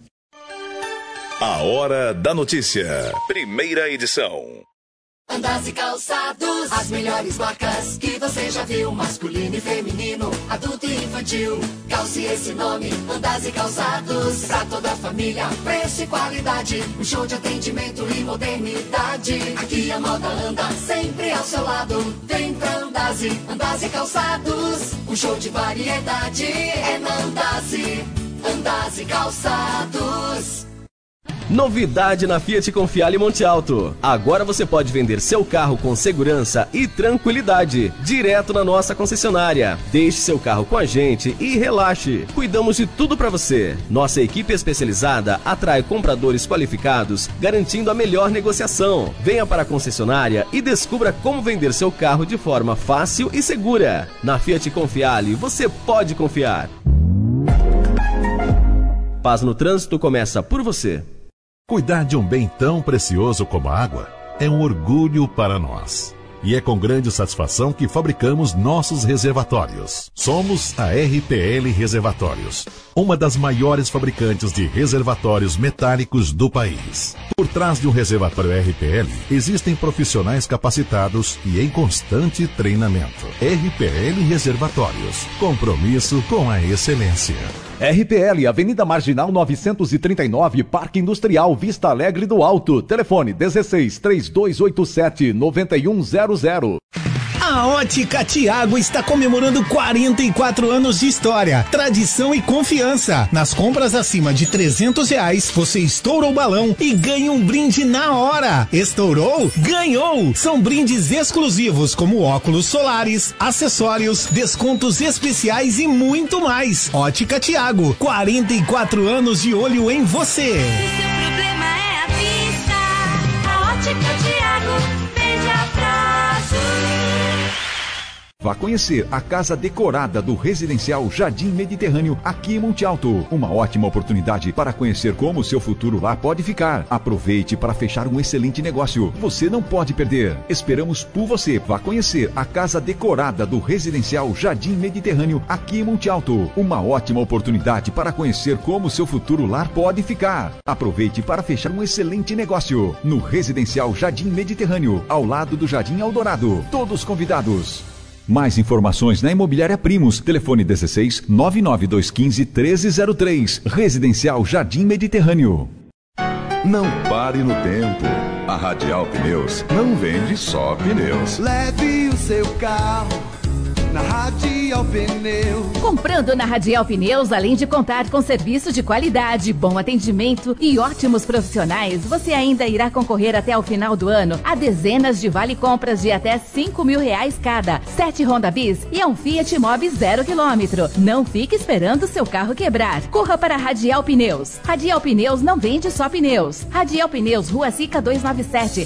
A Hora da Notícia. Primeira edição. Andas e Calçados, as melhores marcas que você já viu, masculino e feminino, adulto e infantil. Calce esse nome, Andas e Calçados, pra toda a família, preço e qualidade, um show de atendimento e modernidade. Aqui a moda anda sempre ao seu lado, vem pra Andas e Calçados, um show de variedade é na Andas e Calçados. Novidade na Fiat Confiale Monte Alto. Agora você pode vender seu carro com segurança e tranquilidade, direto na nossa concessionária. Deixe seu carro com a gente e relaxe. Cuidamos de tudo para você. Nossa equipe especializada atrai compradores qualificados, garantindo a melhor negociação. Venha para a concessionária e descubra como vender seu carro de forma fácil e segura. Na Fiat Confiale, você pode confiar. Paz no trânsito começa por você. Cuidar de um bem tão precioso como a água é um orgulho para nós. E é com grande satisfação que fabricamos nossos reservatórios. Somos a RPL Reservatórios, uma das maiores fabricantes de reservatórios metálicos do país. Por trás de um reservatório RPL, existem profissionais capacitados e em constante treinamento. RPL Reservatórios, compromisso com a excelência. RPL, Avenida Marginal 939, Parque Industrial Vista Alegre do Alto. Telefone 16-3287-9100. A Ótica Tiago está comemorando 44 anos de história, tradição e confiança. Nas compras acima de R$300, você estoura o balão e ganha um brinde na hora. Estourou? Ganhou! São brindes exclusivos como óculos solares, acessórios, descontos especiais e muito mais. Ótica Tiago, 44 anos de olho em você. Se seu problema é a vista, a Ótica Tiago vende a prazo. Vá conhecer a casa decorada do Residencial Jardim Mediterrâneo aqui em Monte Alto. Uma ótima oportunidade para conhecer como o seu futuro lá pode ficar. Aproveite para fechar um excelente negócio. Você não pode perder. Esperamos por você. Vá conhecer a casa decorada do Residencial Jardim Mediterrâneo aqui em Monte Alto. Uma ótima oportunidade para conhecer como o seu futuro lar pode ficar. Aproveite para fechar um excelente negócio. No Residencial Jardim Mediterrâneo, ao lado do Jardim Eldorado. Todos convidados. Mais informações na Imobiliária Primos. Telefone 16 99215 1303. Residencial Jardim Mediterrâneo. Não pare no tempo. A Radial Pneus não vende só pneus. Leve o seu carro na Radial Pneus. Comprando na Radial Pneus, além de contar com serviço de qualidade, bom atendimento e ótimos profissionais, você ainda irá concorrer até o final do ano a dezenas de vale-compras de até R$5.000 cada, 7 Honda Bis e um Fiat Mobi 0 km. Não fique esperando seu carro quebrar. Corra para a Radial Pneus. Radial Pneus não vende só pneus. Radial Pneus, Rua Sica 297,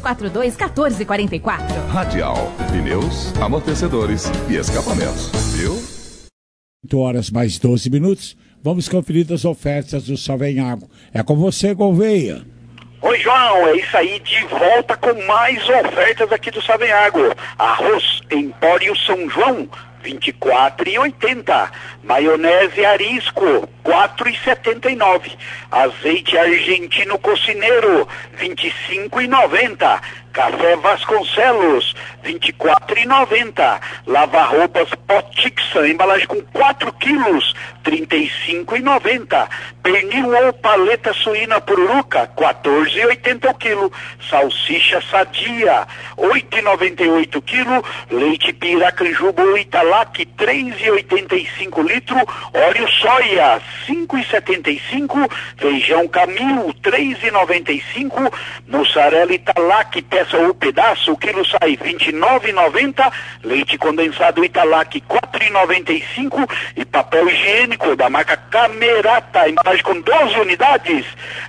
3242-1444. Radial Pneus, amortecedores e escapamentos, viu? 8h mais 12. Vamos conferir as ofertas do Savenhago. É com você, Gouveia. Oi, João, é isso aí, de volta com mais ofertas aqui do Savenhago. Arroz Empório São João, R$24,80. Maionese Arisco, R$4,79. Azeite argentino cocineiro, R$25,90. Café Vasconcelos, R$24,90. Lava-roupas Potixan, embalagem com 4 quilos, R$35,90. Pernil ou paleta suína pururuca, R$14,80 o quilo. Salsicha sadia, R$8,98 o quilo. Leite Piracanjuba ou Italac, R$3,85 litro. Óleo soia, R$5,75. Feijão Camil, R$3,95. Mussarela Italac, peça ou pedaço, o quilo sai R$29,90. Leite condensado Italac, R$4,95. E papel higiênico da marca Camerata, embalagem com 12 unidades,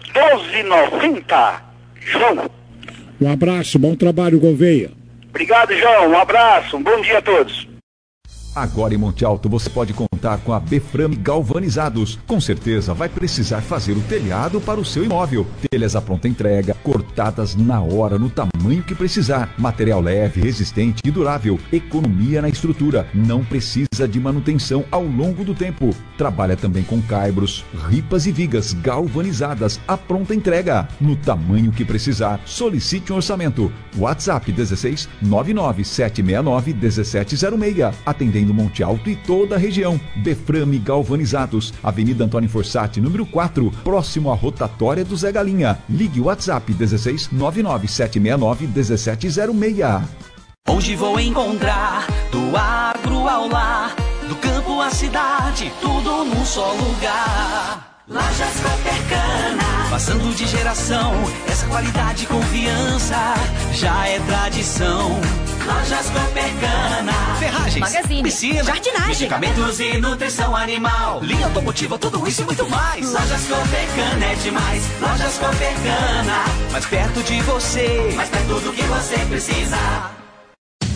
R$12,90. João. Um abraço, bom trabalho, Gouveia. Obrigado, João. Um abraço, um bom dia a todos. Agora em Monte Alto você pode contar com a Beframe Galvanizados. Com certeza vai precisar fazer o telhado para o seu imóvel. Telhas à pronta entrega, cortadas na hora, no tamanho que precisar. Material leve, resistente e durável. Economia na estrutura. Não precisa de manutenção ao longo do tempo. Trabalha também com caibros, ripas e vigas galvanizadas à pronta entrega. No tamanho que precisar. Solicite um orçamento. WhatsApp 16 99 769 1706. Atendendo Monte Alto e toda a região. Beframe Galvanizados, Avenida Antônio Fossati, número 4, próximo à rotatória do Zé Galinha. Ligue o WhatsApp 16 99 769 1706. Onde vou encontrar do agro ao lar, do campo à cidade, tudo num só lugar. Lajas Coopercana, passando de geração, essa qualidade e confiança já é tradição. Lojas Coopercana, ferragens, magazine, piscina, jardinagem, medicamentos e nutrição animal, linha automotiva, tudo isso e muito mais. Lojas Coopercana é demais. Lojas Coopercana, mais perto de você, mais perto do que você precisa.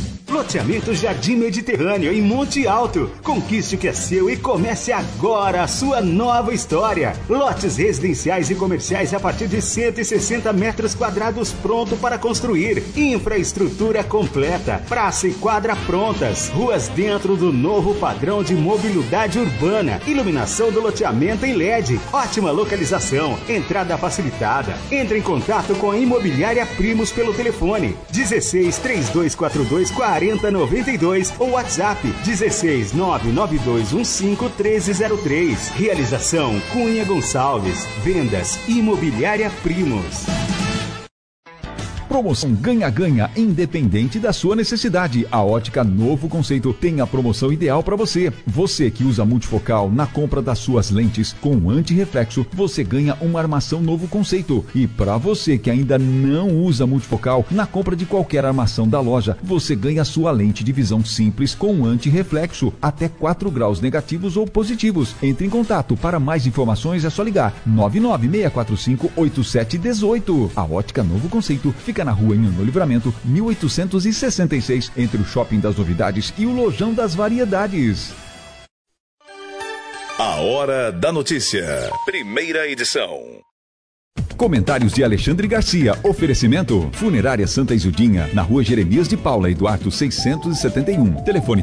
Loteamento Jardim Mediterrâneo, em Monte Alto. Conquiste o que é seu e comece agora a sua nova história. Lotes residenciais e comerciais a partir de 160 metros quadrados pronto para construir. Infraestrutura completa, praça e quadra prontas. Ruas dentro do novo padrão de mobilidade urbana. Iluminação do loteamento em LED. Ótima localização. Entrada facilitada. Entre em contato com a Imobiliária Primos pelo telefone 16 3242 4092 ou WhatsApp 16 99215 1303. Realização Cunha Gonçalves. Vendas Imobiliária Primos. Promoção ganha-ganha, independente da sua necessidade. A Ótica Novo Conceito tem a promoção ideal para você. Você que usa multifocal, na compra das suas lentes com anti-reflexo, você ganha uma armação Novo Conceito. E para você que ainda não usa multifocal, na compra de qualquer armação da loja, você ganha a sua lente de visão simples com anti-reflexo, até 4 graus negativos ou positivos. Entre em contato. Para mais informações é só ligar 996458718. A Ótica Novo Conceito fica na Rua Inho no Livramento, 1866, entre o Shopping das Novidades e o Lojão das Variedades. A Hora da Notícia. Primeira edição. Comentários de Alexandre Garcia. Oferecimento Funerária Santa Isildinha, na Rua Jeremias de Paula Eduardo 671. Telefone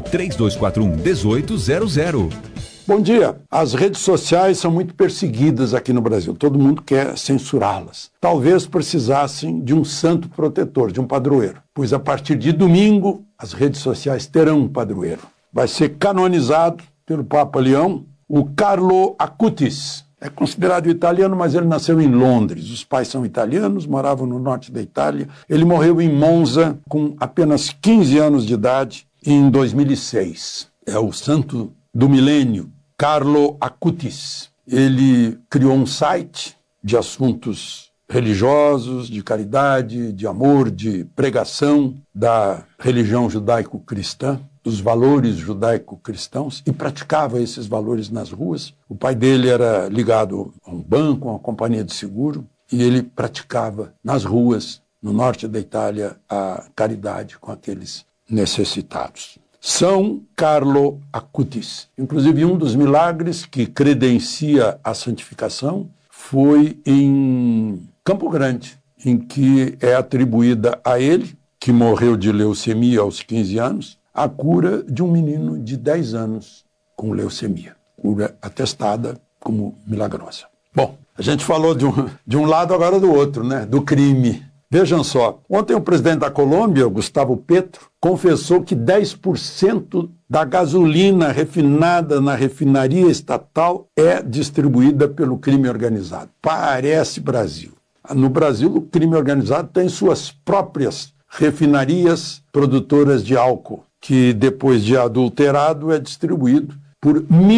3241-1800. Bom dia. As redes sociais são muito perseguidas aqui no Brasil. Todo mundo quer censurá-las. Talvez precisassem de um santo protetor, de um padroeiro. Pois a partir de domingo, as redes sociais terão um padroeiro. Vai ser canonizado pelo Papa Leão, o Carlo Acutis. É considerado italiano, mas ele nasceu em Londres. Os pais são italianos, moravam no norte da Itália. Ele morreu em Monza com apenas 15 anos de idade em 2006. É o santo do milênio, Carlo Acutis. Ele criou um site de assuntos religiosos, de caridade, de amor, de pregação da religião judaico-cristã, dos valores judaico-cristãos, e praticava esses valores nas ruas. O pai dele era ligado a um banco, a uma companhia de seguro, e ele praticava nas ruas, no norte da Itália, a caridade com aqueles necessitados. São Carlo Acutis. Inclusive, um dos milagres que credencia a santificação foi em Campo Grande, em que é atribuída a ele, que morreu de leucemia aos 15 anos, a cura de um menino de 10 anos com leucemia. Cura atestada como milagrosa. Bom, a gente falou de um lado, agora do outro, né? Do crime. Vejam só, ontem o presidente da Colômbia, Gustavo Petro, confessou que 10% da gasolina refinada na refinaria estatal é distribuída pelo crime organizado. Parece Brasil. No Brasil, o crime organizado tem suas próprias refinarias produtoras de álcool, que depois de adulterado é distribuído por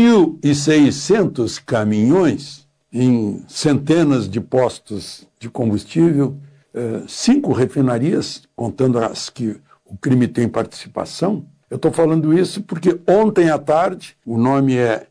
1.600 caminhões em centenas de postos de combustível, 5 refinarias, contando as que o crime tem participação. Eu estou falando isso porque ontem à tarde, o nome é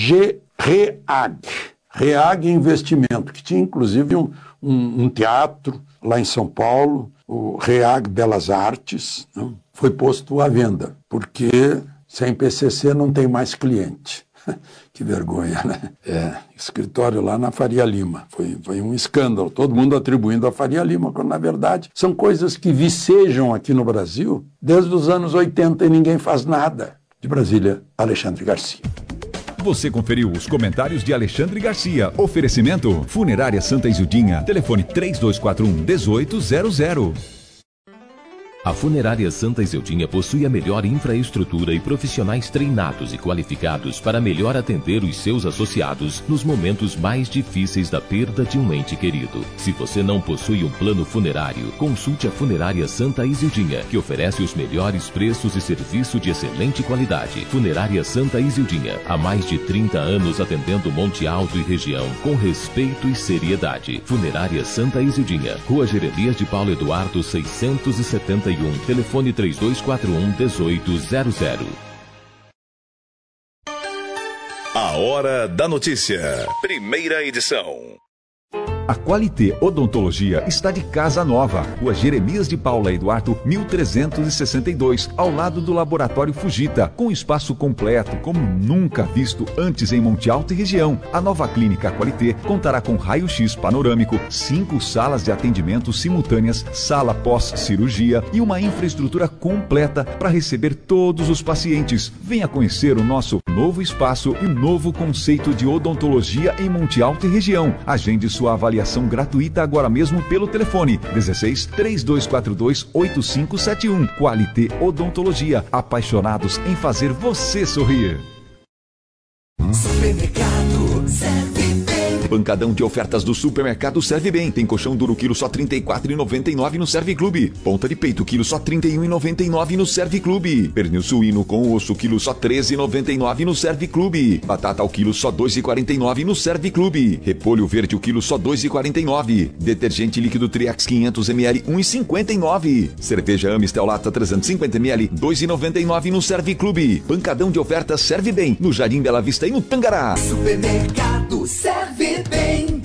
REAG Investimento, que tinha inclusive um teatro lá em São Paulo, o REAG Belas Artes, né? Foi posto à venda, porque sem PCC não tem mais cliente. Que vergonha, né? Escritório lá na Faria Lima. Foi um escândalo, todo mundo atribuindo a Faria Lima, quando na verdade são coisas que vicejam aqui no Brasil desde os anos 80 e ninguém faz nada. De Brasília, Alexandre Garcia. Você conferiu os comentários de Alexandre Garcia. Oferecimento Funerária Santa Isildinha. Telefone 3241-1800. A Funerária Santa Isildinha possui a melhor infraestrutura e profissionais treinados e qualificados para melhor atender os seus associados nos momentos mais difíceis da perda de um ente querido. Se você não possui um plano funerário, consulte a Funerária Santa Isildinha, que oferece os melhores preços e serviço de excelente qualidade. Funerária Santa Isildinha, há mais de 30 anos atendendo Monte Alto e região com respeito e seriedade. Funerária Santa Isildinha, Rua Jeremias de Paulo Eduardo 671. Telefone 3241-1800. A Hora da Notícia. Primeira edição. A Qualité Odontologia está de casa nova. Rua Jeremias de Paula Eduardo, 1362, ao lado do Laboratório Fujita, com espaço completo, como nunca visto antes em Monte Alto e região. A nova clínica Qualité contará com raio-x panorâmico, 5 salas de atendimento simultâneas, sala pós-cirurgia e uma infraestrutura completa para receber todos os pacientes. Venha conhecer o nosso novo espaço e novo conceito de odontologia em Monte Alto e região. Agende sua avaliação gratuita agora mesmo pelo telefone 16 3242 8571. Qualité Odontologia, apaixonados em fazer você sorrir. Supermercado Serve Bem. Bancadão de ofertas do Supermercado Serve Bem. Tem colchão duro quilo só R$ 34,99 no Serve Clube. Ponta de peito quilo só R$ 31,99 no Serve Clube. Pernil suíno com osso quilo só R$ 13,99 no Serve Clube. Batata ao quilo só R$ 2,49 no Serve Clube. Repolho verde o quilo só R$ 2,49. Detergente líquido Triex 500 ml R$ 1,59. Cerveja Amistel Lata 350 ml R$ 2,99 no Serve Clube. Bancadão de ofertas Serve Bem no Jardim Bela Vista e no Tangará. Supermercado Serve Bem.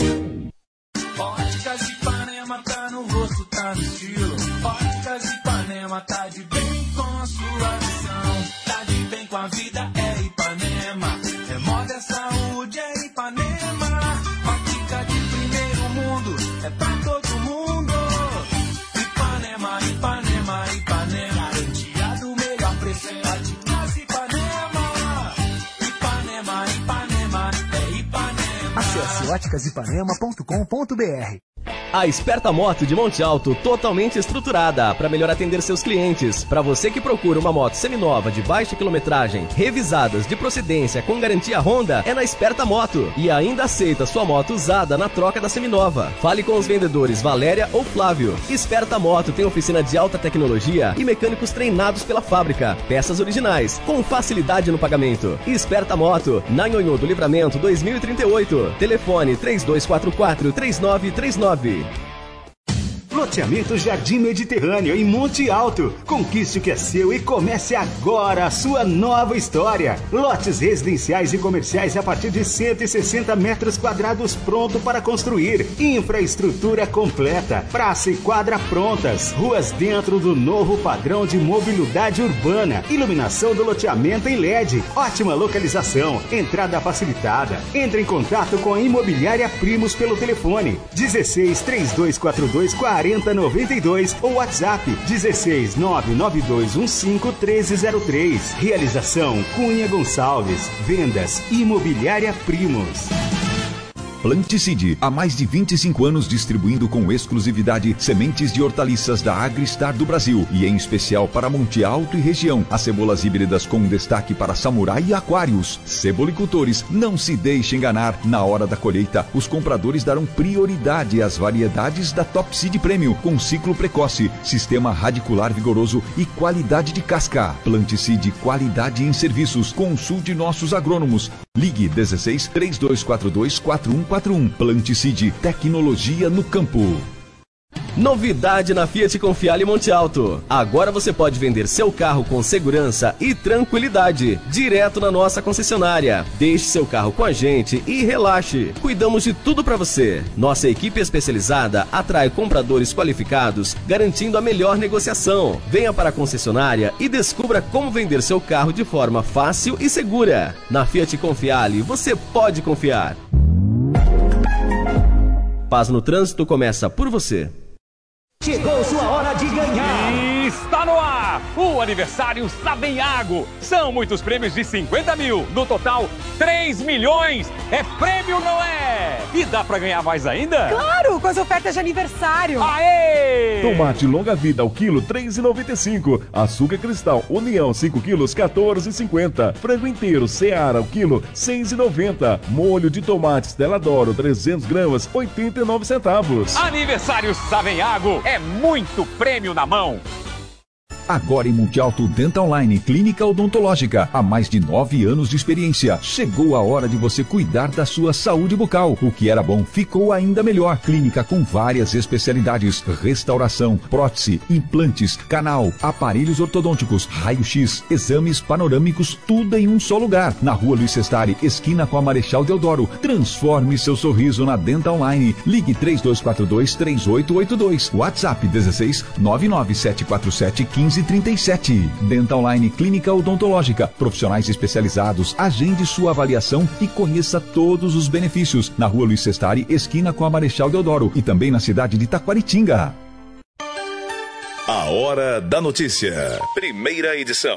Óticas Ipanema tá no rosto, tá no estilo. Óticas Ipanema tá de bem com a sua visão. Tá de bem com a vida, é Ipanema. É moda, é saúde, é Ipanema. Ótica de primeiro mundo, é pra todo mundo. Ipanema, Ipanema, Ipanema. Garantia do melhor preço, é Óticas Ipanema. Ipanema, Ipanema, é Ipanema. Acesse óticasipanema.com.br. A Esperta Moto de Monte Alto, totalmente estruturada para melhor atender seus clientes. Para você que procura uma moto seminova de baixa quilometragem, revisadas de procedência com garantia Honda, é na Esperta Moto. E ainda aceita sua moto usada na troca da seminova. Fale com os vendedores Valéria ou Flávio. Esperta Moto tem oficina de alta tecnologia e mecânicos treinados pela fábrica. Peças originais, com facilidade no pagamento. Esperta Moto, na Nhonhô do Livramento 2038. Telefone 3244-3939. Loteamento Jardim Mediterrâneo, em Monte Alto. Conquiste o que é seu e comece agora a sua nova história. Lotes residenciais e comerciais a partir de 160 metros quadrados pronto para construir. Infraestrutura completa. Praça e quadra prontas. Ruas dentro do novo padrão de mobilidade urbana. Iluminação do loteamento em LED. Ótima localização. Entrada facilitada. Entre em contato com a Imobiliária Primos pelo telefone 16 3242 4092 ou WhatsApp 16 99215 1303. Realização Cunha Gonçalves. Vendas Imobiliária Primos. Planticide, há mais de 25 anos distribuindo com exclusividade sementes de hortaliças da Agristar do Brasil e em especial para Monte Alto e região. As cebolas híbridas com destaque para samurai e aquários. Cebolicultores, não se deixe enganar. Na hora da colheita, os compradores darão prioridade às variedades da Top Seed Premium com ciclo precoce, sistema radicular vigoroso e qualidade de casca. Planticide, qualidade em serviços. Consulte nossos agrônomos. Ligue 16 3242 4141. Planticide, tecnologia no campo. Novidade na Fiat Confiale Monte Alto. Agora você pode vender seu carro com segurança e tranquilidade, direto na nossa concessionária. Deixe seu carro com a gente e relaxe. Cuidamos de tudo para você. Nossa equipe especializada atrai compradores qualificados, garantindo a melhor negociação. Venha para a concessionária e descubra como vender seu carro de forma fácil e segura. Na Fiat Confiale, você pode confiar. Paz no trânsito começa por você. Chegou sua hora de ganhar! E está no ar o aniversário Savenhago. São muitos prêmios de 50 mil. No total, 3 milhões. É prêmio, não é? E dá pra ganhar mais ainda? Claro, com as ofertas de aniversário. Aê! Tomate longa vida ao quilo, R$ 3,95. Açúcar cristal União, 5 quilos, R$ 14,50. Frango inteiro Seara ao quilo, R$ 6,90. Molho de tomate Stella D'Oro, 300 gramas, 89 centavos. Aniversário Savenhago. É muito prêmio na mão. Agora em Monte Alto Dental Line Clínica Odontológica. Há mais de 9 anos de experiência. Chegou a hora de você cuidar da sua saúde bucal. O que era bom ficou ainda melhor. Clínica com várias especialidades: restauração, prótese, implantes, canal, aparelhos ortodônticos, raio-x, exames panorâmicos, tudo em um só lugar. Na Rua Luiz Sestari, esquina com a Marechal Deodoro. Transforme seu sorriso na Dental Line. Ligue 3242-3882. WhatsApp 16 99747 1537. Dental Line Clínica Odontológica. Profissionais especializados. Agende sua avaliação e conheça todos os benefícios. Na Rua Luiz Sestari, esquina com a Marechal Deodoro. E também na cidade de Taquaritinga. A Hora da Notícia. Primeira edição.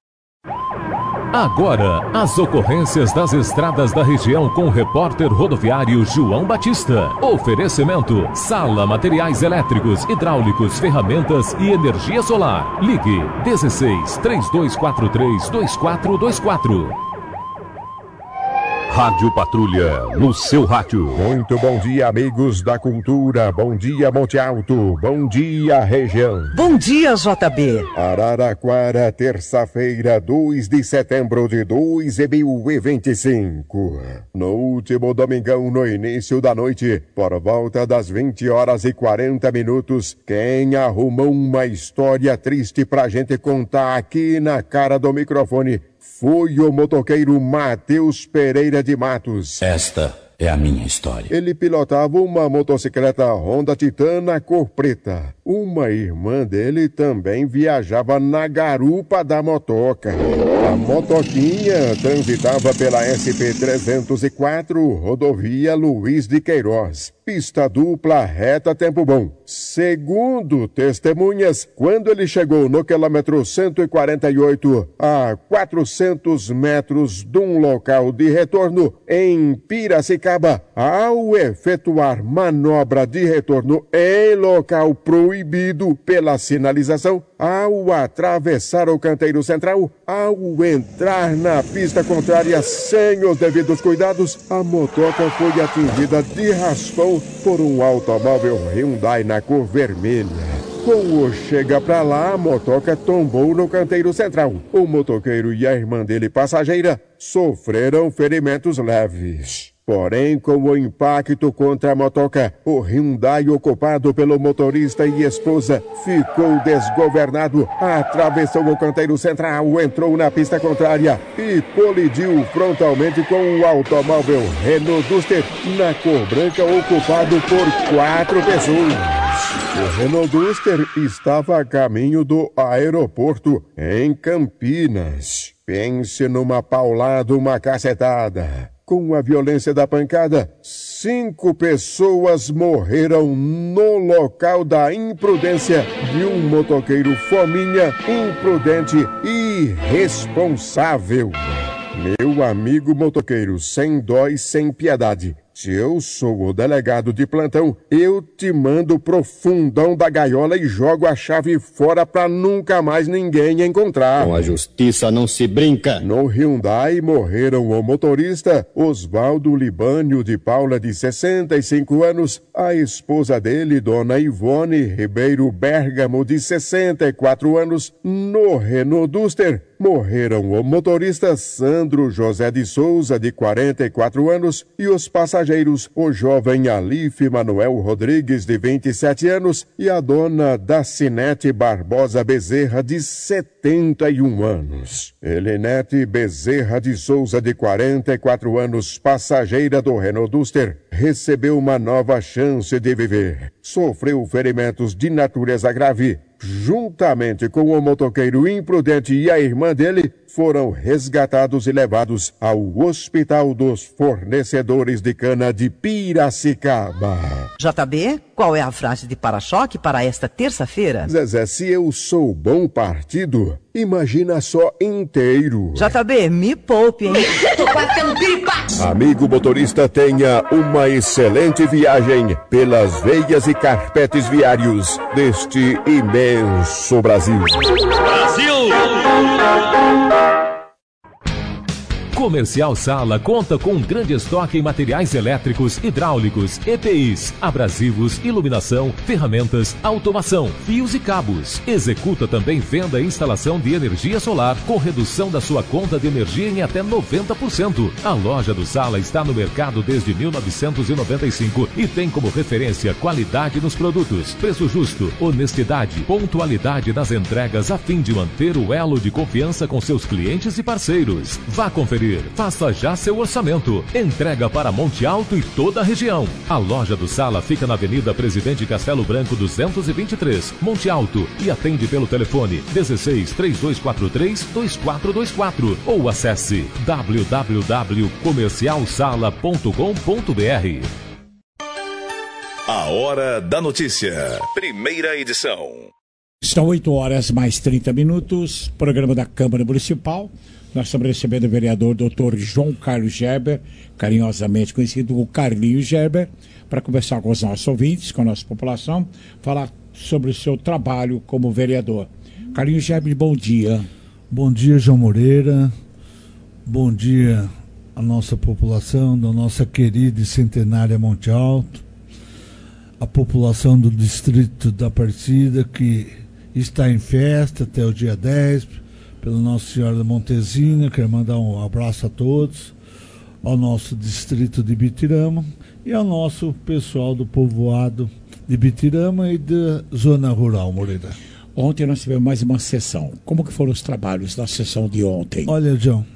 Agora, as ocorrências das estradas da região com o repórter rodoviário João Batista. Oferecimento: Sala Materiais Elétricos, Hidráulicos, Ferramentas e Energia Solar. Ligue 16 3243 2424. Rádio Patrulha, no seu rádio. Muito bom dia, amigos da cultura. Bom dia, Monte Alto. Bom dia, região. Bom dia, JB. Araraquara, terça-feira, 2 de setembro de 2025. No último domingão, no início da noite, por volta das 20h40, quem arrumou uma história triste pra gente contar aqui na cara do microfone foi o motoqueiro Matheus Pereira de Matos. Esta é a minha história. Ele pilotava uma motocicleta Honda Titana cor preta. Uma irmã dele também viajava na garupa da motoca. A motoquinha transitava pela SP-304, rodovia Luiz de Queiroz. Pista dupla, reta, tempo bom. Segundo testemunhas, quando ele chegou no quilômetro 148, a 400 metros de um local de retorno em Piracicaba, ao efetuar manobra de retorno em local proibido pela sinalização, ao atravessar o canteiro central, ao entrar na pista contrária sem os devidos cuidados, a motoca foi atingida de raspão por um automóvel Hyundai na cor vermelha. Com o chega pra lá, a motoca tombou no canteiro central. O motoqueiro e a irmã dele, passageira, sofreram ferimentos leves. Porém, com o impacto contra a motoca, o Hyundai ocupado pelo motorista e esposa ficou desgovernado, atravessou o canteiro central, entrou na pista contrária e colidiu frontalmente com o automóvel Renault Duster na cor branca ocupado por 4 pessoas. O Renault Duster estava a caminho do aeroporto em Campinas. Pense numa paulada, uma cacetada. Com a violência da pancada, 5 pessoas morreram no local da imprudência de um motoqueiro fominha, imprudente e irresponsável. Meu amigo motoqueiro, sem dó e sem piedade, se eu sou o delegado de plantão, eu te mando pro fundão da gaiola e jogo a chave fora pra nunca mais ninguém encontrar. Com a justiça não se brinca. No Hyundai morreram o motorista Osvaldo Libânio de Paula, de 65 anos, a esposa dele, dona Ivone Ribeiro Bergamo, de 64 anos. No Renault Duster morreram o motorista Sandro José de Souza, de 44 anos, e os passageiros, o jovem Alife Manuel Rodrigues, de 27 anos, e a dona Dacinete Barbosa Bezerra, de 71 anos. Elinete Bezerra de Souza, de 44 anos, passageira do Renault Duster, recebeu uma nova chance de viver. Sofreu ferimentos de natureza grave. Juntamente com o motoqueiro imprudente e a irmã dele, foram resgatados e levados ao Hospital dos Fornecedores de Cana de Piracicaba. JB, qual é a frase de para-choque para esta terça-feira? Zezé, se eu sou bom partido, imagina só inteiro. JB, me poupe, hein? Tô batendo piripaque. Amigo motorista, tenha uma excelente viagem pelas veias e carpetes viários deste imenso Brasil. Brasil! Comercial Sala conta com um grande estoque em materiais elétricos, hidráulicos, EPIs, abrasivos, iluminação, ferramentas, automação, fios e cabos. Executa também venda e instalação de energia solar com redução da sua conta de energia em até 90%. A loja do Sala está no mercado desde 1995 e tem como referência qualidade nos produtos, preço justo, honestidade, pontualidade nas entregas a fim de manter o elo de confiança com seus clientes e parceiros. Vá conferir, faça já seu orçamento. Entrega para Monte Alto e toda a região. A loja do Sala fica na Avenida Presidente Castelo Branco 223, Monte Alto, e atende pelo telefone 16 3243 2424 ou acesse www.comercialsala.com.br. A Hora da Notícia. Primeira edição. São 8 horas mais 30 minutos. Programa da Câmara Municipal. Nós estamos recebendo o vereador Dr. João Carlos Gerber, carinhosamente conhecido como Carlinhos Gerber, para conversar com os nossos ouvintes, com a nossa população, falar sobre o seu trabalho como vereador. Carlinhos Gerber, bom dia. Bom dia, João Moreira. Bom dia à nossa população, da nossa querida e centenária Monte Alto, a população do distrito da Aparecida, que está em festa até o dia 10, pela Nossa Senhora da Montezina. Quero mandar um abraço a todos, ao nosso distrito de Ibitirama e ao nosso pessoal do povoado de Ibitirama e da zona rural, Moreira. Ontem nós tivemos mais uma sessão. Como que foram os trabalhos da sessão de ontem? Olha, João,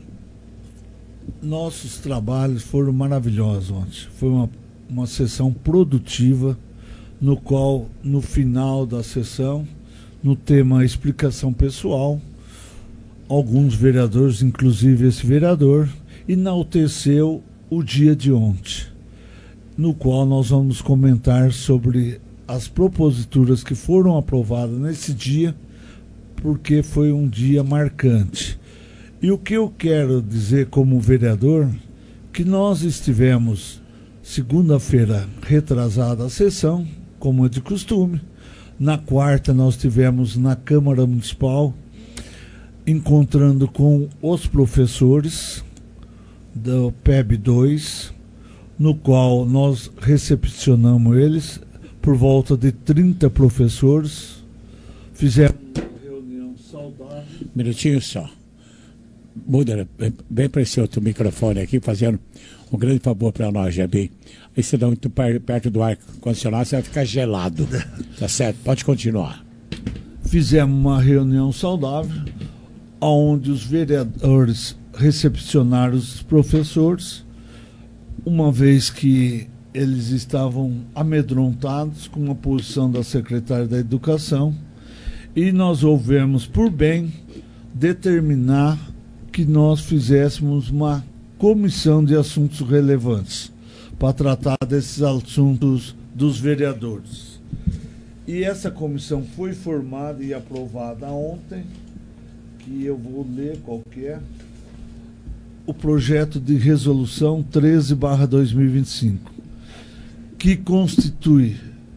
nossos trabalhos foram maravilhosos ontem. Foi uma sessão produtiva, no qual, no final da sessão, no tema explicação pessoal, alguns vereadores, inclusive esse vereador, enalteceu o dia de ontem, no qual nós vamos comentar sobre as proposituras que foram aprovadas nesse dia, porque foi um dia marcante. E o que eu quero dizer como vereador, que nós estivemos segunda-feira retrasada a sessão, como é de costume. Na quarta nós tivemos na Câmara Municipal, encontrando com os professores do PEB 2, no qual nós recepcionamos eles, por volta de 30 professores. Fizemos uma reunião saudável. Minutinho só. Muda bem para esse outro microfone aqui, fazendo um grande favor para nós, Jabi. Aí você dá muito perto do ar-condicionado, você vai ficar gelado. Tá certo? Pode continuar. Fizemos uma reunião saudável, onde os vereadores recepcionaram os professores, uma vez que eles estavam amedrontados com a posição da secretária da Educação, e nós houvemos por bem determinar que nós fizéssemos uma comissão de assuntos relevantes para tratar desses assuntos dos vereadores. E essa comissão foi formada e aprovada ontem, que eu vou ler qual que é, o projeto de resolução 13/2025, que constitui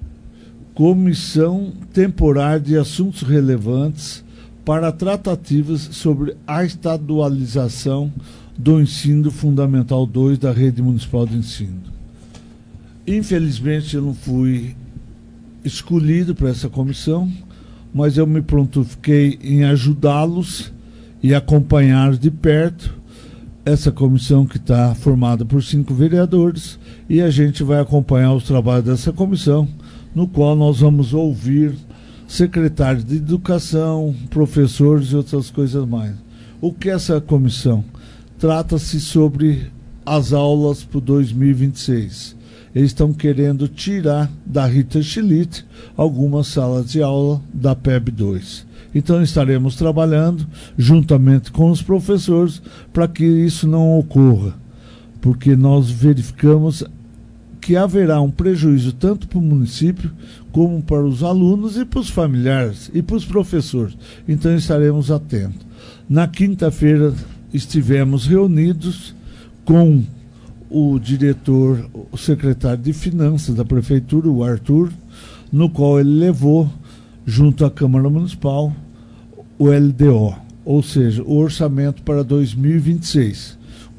Comissão Temporária de Assuntos Relevantes para tratativas sobre a estadualização do ensino fundamental 2 da rede municipal de ensino. Infelizmente eu não fui escolhido para essa comissão, mas eu me prontifiquei em ajudá-los e acompanhar de perto essa comissão, que está formada por 5 vereadores, e a gente vai acompanhar os trabalhos dessa comissão, no qual nós vamos ouvir secretários de educação, professores e outras coisas mais. O que é essa comissão? Trata-se sobre as aulas para o 2026. Eles estão querendo tirar da Rita Schlitt algumas salas de aula da PEB 2. Então estaremos trabalhando juntamente com os professores para que isso não ocorra, porque nós verificamos que haverá um prejuízo tanto para o município como para os alunos e para os familiares e para os professores. Então estaremos atentos. Na quinta-feira estivemos reunidos com o diretor, o secretário de Finanças da Prefeitura, o Arthur, no qual ele levou, junto à Câmara Municipal, o LDO, ou seja, o orçamento para 2026,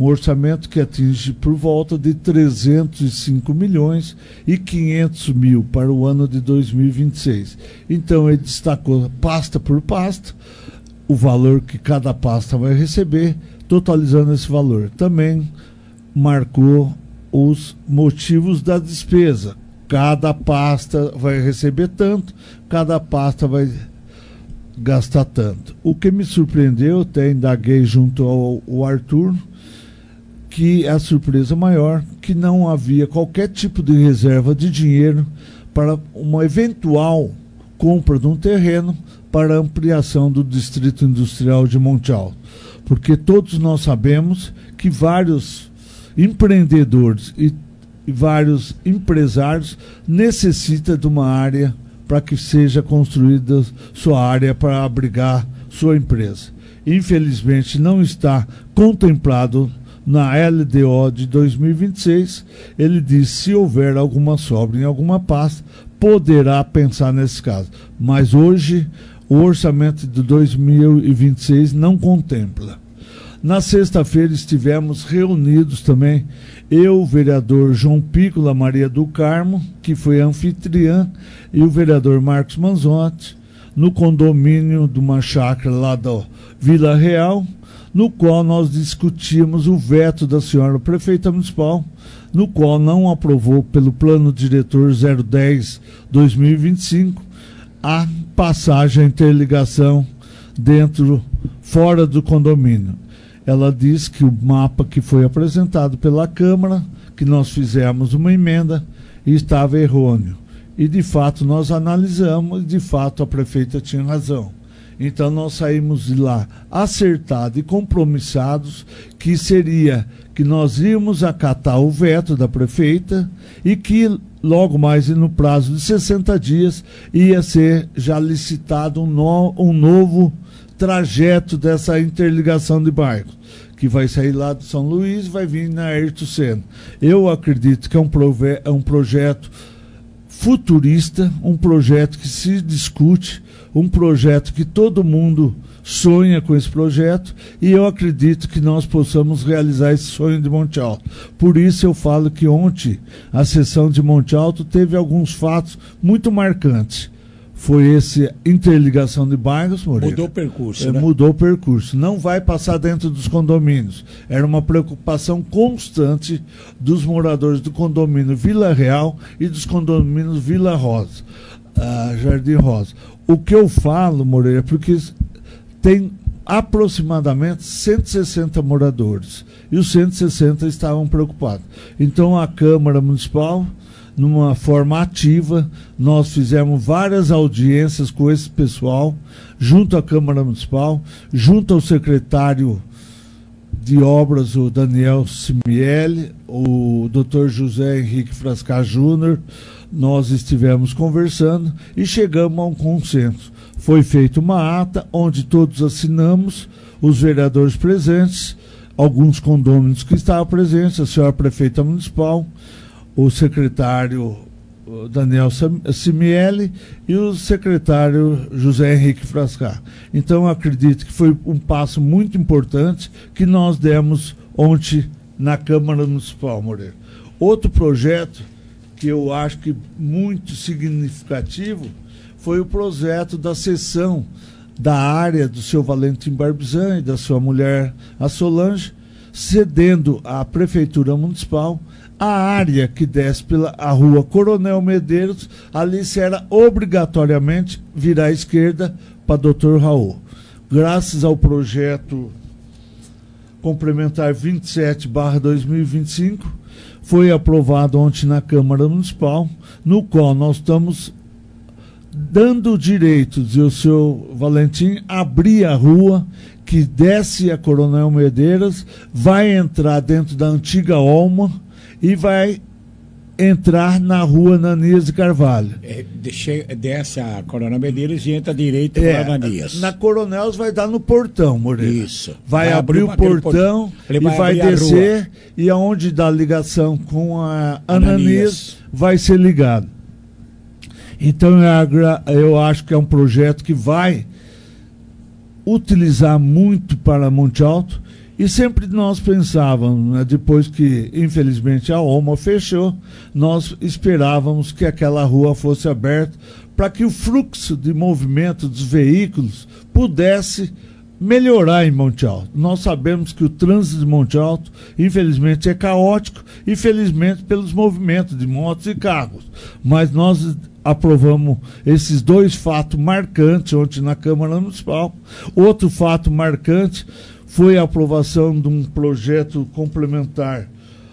um orçamento que atinge por volta de 305 milhões e 500 mil para o ano de 2026. Então ele destacou pasta por pasta o valor que cada pasta vai receber, totalizando esse valor. Também marcou os motivos da despesa. Cada pasta vai receber tanto, cada pasta vai gastar tanto. O que me surpreendeu, até indaguei junto ao Arthur, que a surpresa maior, que não havia qualquer tipo de reserva de dinheiro para uma eventual compra de um terreno para ampliação do Distrito Industrial de Monte Alto. Porque todos nós sabemos que vários empreendedores e vários empresários necessitam de uma área para que seja construída sua área para abrigar sua empresa. Infelizmente não está contemplado na LDO de 2026. Ele diz que se houver alguma sobra em alguma pasta, poderá pensar nesse caso. Mas hoje o orçamento de 2026 não contempla. Na sexta-feira estivemos reunidos também, eu, o vereador João Pícola Maria do Carmo, que foi anfitriã, e o vereador Marcos Manzotti, no condomínio de uma chácara lá da Vila Real, no qual nós discutimos o veto da senhora prefeita municipal, no qual não aprovou pelo plano diretor 010-2025 a passagem, a interligação fora do condomínio. Ela diz que o mapa que foi apresentado pela Câmara, que nós fizemos uma emenda, estava errôneo. E de fato nós analisamos, e de fato a prefeita tinha razão. Então nós saímos de lá acertados e compromissados que nós íamos acatar o veto da prefeita e que logo mais no prazo de 60 dias ia ser já licitado um novo trajeto dessa interligação de bairros, que vai sair lá de São Luís e vai vir na Ayrton Senna. Eu acredito que é um projeto futurista, um projeto que se discute, um projeto que todo mundo sonha com esse projeto, e eu acredito que nós possamos realizar esse sonho de Monte Alto. Por isso eu falo que ontem a sessão de Monte Alto teve alguns fatos muito marcantes. Foi essa interligação de bairros, Moreira. Mudou o percurso, né? Mudou o percurso. Não vai passar dentro dos condomínios. Era uma preocupação constante dos moradores do condomínio Vila Real e dos condomínios Vila Rosa, Jardim Rosa. O que eu falo, Moreira, porque tem aproximadamente 160 moradores. E os 160 estavam preocupados. Então a Câmara Municipal, numa forma ativa, nós fizemos várias audiências com esse pessoal, junto à Câmara Municipal, junto ao secretário de obras, o Daniel Simiele, o Dr. José Henrique Frascar Júnior. Nós estivemos conversando e chegamos a um consenso. Foi feita uma ata onde todos assinamos, os vereadores presentes, alguns condôminos que estavam presentes, a senhora prefeita municipal, o secretário Daniel Simiele e o secretário José Henrique Frascar. Então, acredito que foi um passo muito importante que nós demos ontem na Câmara Municipal, Moreira. Outro projeto que eu acho que muito significativo foi o projeto da cessão da área do seu Valentim Barbizan e da sua mulher, a Solange, cedendo à Prefeitura Municipal a área que desce pela rua Coronel Medeiros. Ali será obrigatoriamente virar à esquerda para Dr. Raul. Graças ao projeto complementar 27/2025, foi aprovado ontem na Câmara Municipal, no qual nós estamos dando o direito de o seu Valentim abrir a rua que desce a Coronel Medeiros, vai entrar dentro da antiga Olma e vai entrar na rua Ananias de Carvalho. Desce a Coronel Medeiros e entra direito para Ananias. Na Coronel vai dar no portão, Moreira. Isso. Vai abrir o portão e vai descer, e aonde dá ligação com a Ananias vai ser ligado. Então eu acho que é um projeto que vai utilizar muito para Monte Alto E sempre nós pensávamos, né, depois que infelizmente a OMA fechou, nós esperávamos que aquela rua fosse aberta para que o fluxo de movimento dos veículos pudesse melhorar em Monte Alto. Nós sabemos que o trânsito de Monte Alto, infelizmente, é caótico, infelizmente pelos movimentos de motos e carros. Mas nós aprovamos esses dois fatos marcantes ontem na Câmara Municipal. Outro fato marcante foi a aprovação de um projeto complementar,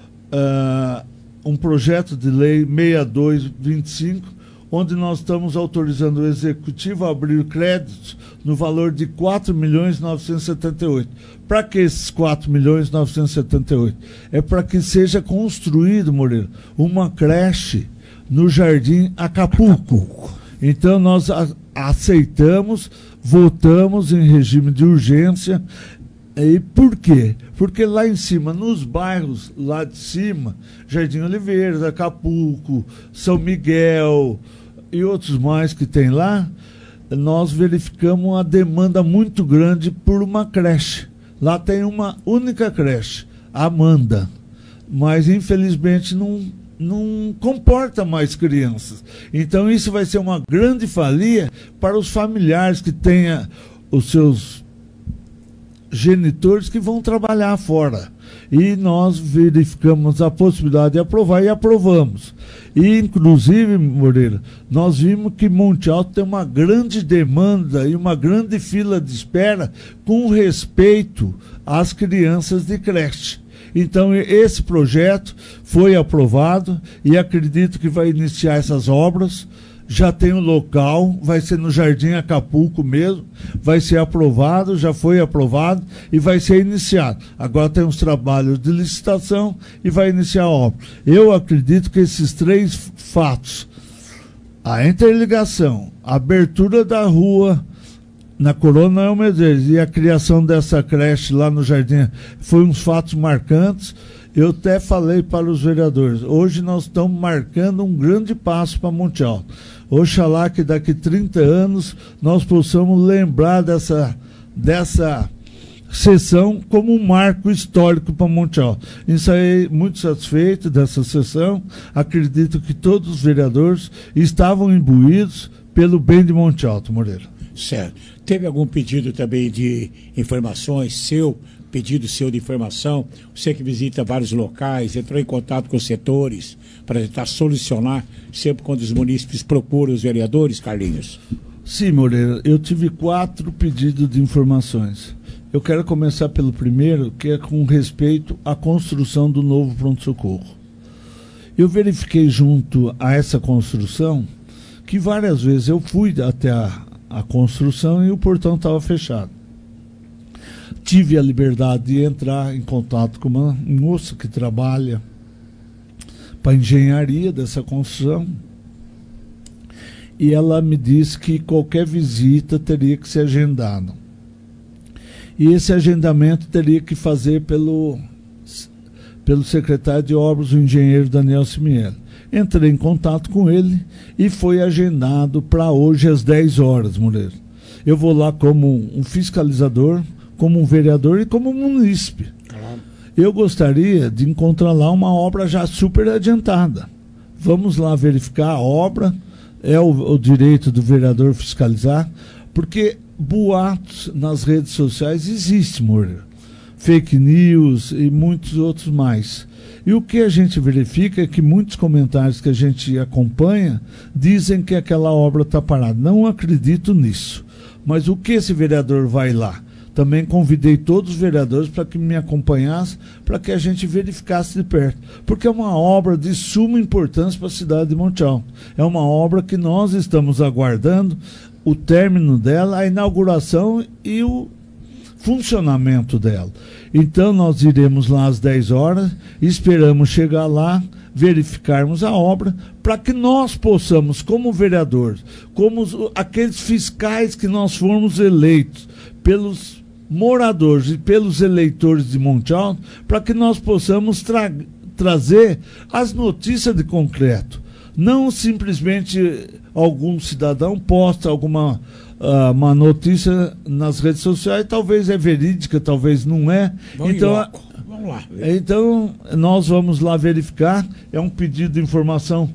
um projeto de lei 6225, onde nós estamos autorizando o Executivo a abrir créditos no valor de 4.978.000. Para que esses 4.978.000? É para que seja construído, Moreira, uma creche no Jardim Acapulco. Então nós aceitamos, votamos em regime de urgência. E por quê? Porque lá em cima, nos bairros lá de cima, Jardim Oliveiras, Acapulco, São Miguel e outros mais que tem lá, nós verificamos uma demanda muito grande por uma creche. Lá tem uma única creche, a Amanda, mas infelizmente não comporta mais crianças. Então isso vai ser uma grande falia para os familiares que tenham os seus genitores que vão trabalhar fora. E nós verificamos a possibilidade de aprovar e aprovamos. E, inclusive, Moreira, nós vimos que Monte Alto tem uma grande demanda e uma grande fila de espera com respeito às crianças de creche. Então, esse projeto foi aprovado e acredito que vai iniciar essas obras. Já tem um local, vai ser no Jardim Acapulco mesmo, vai ser aprovado, já foi aprovado e vai ser iniciado. Agora tem os trabalhos de licitação e vai iniciar a obra. Eu acredito que esses três fatos, a interligação, a abertura da rua na Coronel Medeiros e a criação dessa creche lá no Jardim, foi uns fatos marcantes. Eu até falei para os vereadores, hoje nós estamos marcando um grande passo para Monte Alto. Oxalá que daqui 30 anos nós possamos lembrar dessa sessão como um marco histórico para Monte Alto. Saí muito satisfeito dessa sessão, acredito que todos os vereadores estavam imbuídos pelo bem de Monte Alto, Moreira. Certo. Teve algum pedido também de informações pedido seu de informação? Você que visita vários locais, entrou em contato com os setores para tentar solucionar sempre quando os munícipes procuram os vereadores, Carlinhos? Sim, Moreira, eu tive 4 pedidos de informações. Eu quero começar pelo primeiro, que é com respeito à construção do novo pronto-socorro. Eu verifiquei junto a essa construção que várias vezes eu fui até a construção e o portão estava fechado. Tive a liberdade de entrar em contato com uma moça que trabalha para a engenharia dessa construção e ela me disse que qualquer visita teria que ser agendada. E esse agendamento teria que fazer pelo secretário de obras, o engenheiro Daniel Simielli. Entrei em contato com ele e foi agendado para hoje às 10 horas, Moreira. Eu vou lá como um fiscalizador, como um vereador e como um munícipe. Claro. Eu gostaria de encontrar lá uma obra já super adiantada. Vamos lá verificar a obra, é o direito do vereador fiscalizar, porque boatos nas redes sociais existem, Moreira. Fake news e muitos outros mais. E o que a gente verifica é que muitos comentários que a gente acompanha dizem que aquela obra está parada. Não acredito nisso. Mas o que esse vereador vai lá? Também convidei todos os vereadores para que me acompanhassem, para que a gente verificasse de perto. Porque é uma obra de suma importância para a cidade de Monte Alto. É uma obra que nós estamos aguardando o término dela, a inauguração e o funcionamento dela. Então nós iremos lá às 10 horas, esperamos chegar lá, verificarmos a obra, para que nós possamos, como vereadores, como aqueles fiscais que nós fomos eleitos pelos moradores e pelos eleitores de Monte Alto, para que nós possamos trazer as notícias de concreto. Não simplesmente algum cidadão posta alguma uma notícia nas redes sociais, talvez é verídica, talvez não é. Vamos lá. Então, nós vamos lá verificar. É um pedido de informação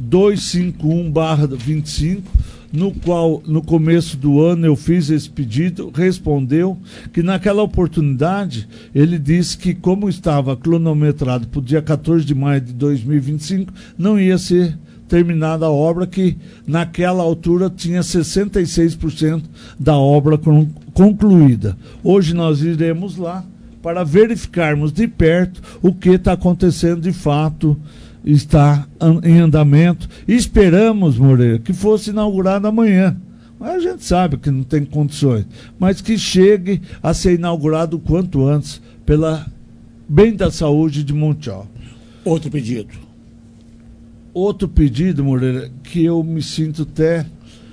251/25, no qual, no começo do ano, eu fiz esse pedido, respondeu que naquela oportunidade, ele disse que como estava cronometrado para o dia 14 de maio de 2025, não ia ser terminada a obra, que naquela altura tinha 66% da obra concluída. Hoje nós iremos lá para verificarmos de perto o que está acontecendo de fato, está em andamento. Esperamos, Moreira, que fosse inaugurado amanhã. Mas a gente sabe que não tem condições. Mas que chegue a ser inaugurado o quanto antes, pela bem da saúde de Monte Alto. Outro pedido. Outro pedido, Moreira, que eu me sinto até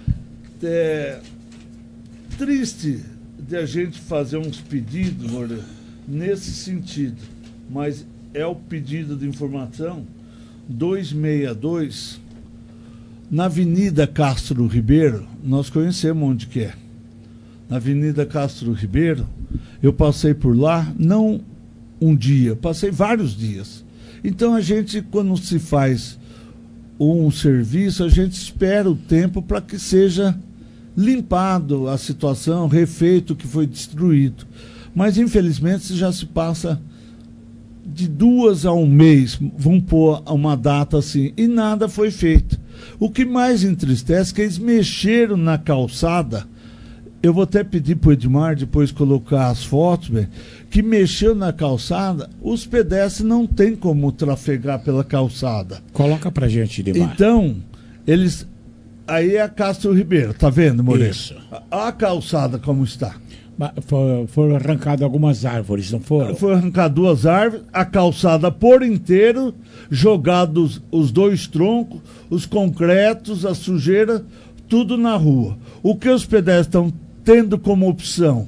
triste de a gente fazer uns pedidos, Moreira, nesse sentido. Mas é o pedido de informação 262, na Avenida Castro Ribeiro. Nós conhecemos onde que é. Na Avenida Castro Ribeiro, eu passei por lá, não um dia, passei vários dias. Então a gente, quando se faz um serviço, a gente espera o tempo para que seja limpado a situação, refeito o que foi destruído. Mas infelizmente já se passa de 2 a 1 mês, vão pôr uma data assim, e nada foi feito. O que mais entristece é que eles mexeram na calçada. Eu vou até pedir para o Edmar depois colocar as fotos, bem, que mexeu na calçada, os pedestres não tem como trafegar pela calçada. Coloca pra gente, Edmar. Então, eles... Aí é a Castro Ribeiro, tá vendo, Moreira? Isso. A calçada como está. Foram arrancadas algumas árvores, não foram? Foi arrancado 2 árvores, a calçada por inteiro, jogados os 2 troncos, os concretos, a sujeira, tudo na rua. O que os pedestres estão tendo como opção?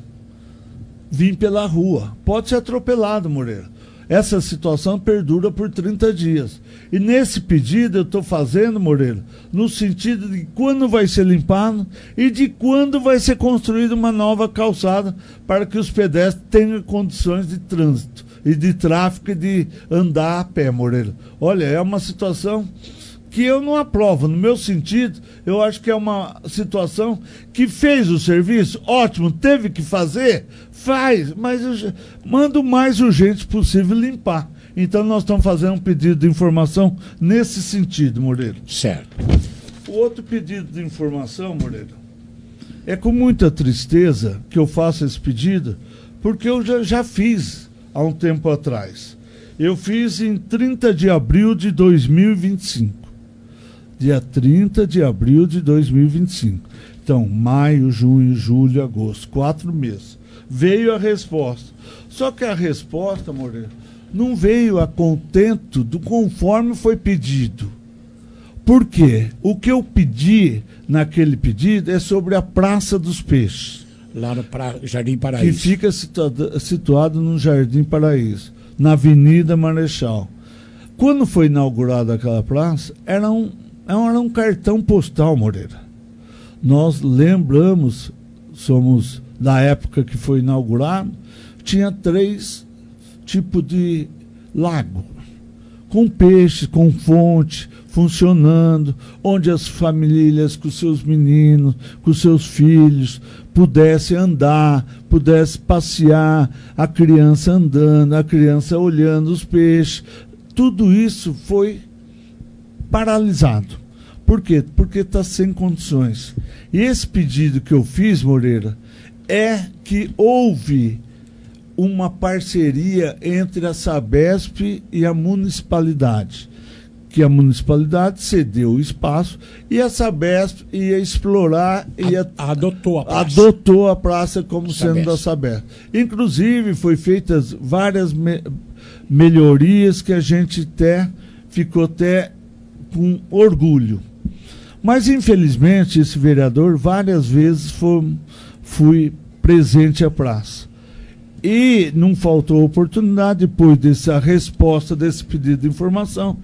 Vir pela rua. Pode ser atropelado, Moreira. Essa situação perdura por 30 dias. E nesse pedido eu estou fazendo, Moreira, no sentido de quando vai ser limpado e de quando vai ser construída uma nova calçada para que os pedestres tenham condições de trânsito e de tráfego e de andar a pé, Moreira. Olha, é uma situação que eu não aprovo. No meu sentido, eu acho que é uma situação que fez o serviço, ótimo, teve que fazer, faz, mas manda o mais urgente possível limpar. Então nós estamos fazendo um pedido de informação nesse sentido, Moreira. Certo. O outro pedido de informação, Moreira, é com muita tristeza que eu faço esse pedido, porque eu já fiz há um tempo atrás. Eu fiz em 30 de abril de 2025. Dia 30 de abril de 2025. Então, maio, junho, julho, agosto, 4 meses. Veio a resposta. Só que a resposta, Moreira, não veio a contento do conforme foi pedido. Por quê? O que eu pedi naquele pedido é sobre a Praça dos Peixes. Lá no Jardim Paraíso. Que fica situado no Jardim Paraíso, na Avenida Marechal. Quando foi inaugurada aquela praça, era um cartão postal, Moreira. Nós lembramos, somos da época que foi inaugurado, tinha 3 tipos de lago, com peixe, com fonte, funcionando, onde as famílias com seus meninos, com seus filhos, pudessem andar, pudessem passear, a criança andando, a criança olhando os peixes. Tudo isso foi paralisado. Por quê? Porque está sem condições. E esse pedido que eu fiz, Moreira, é que houve uma parceria entre a Sabesp e a municipalidade. Que a municipalidade cedeu o espaço e a Sabesp ia explorar e adotou a praça como sendo da Sabesp. Inclusive, foi feitas várias melhorias que a gente ficou até com orgulho. Mas, infelizmente, esse vereador, várias vezes fui presente à praça. E não faltou oportunidade, depois dessa resposta, desse pedido de informação,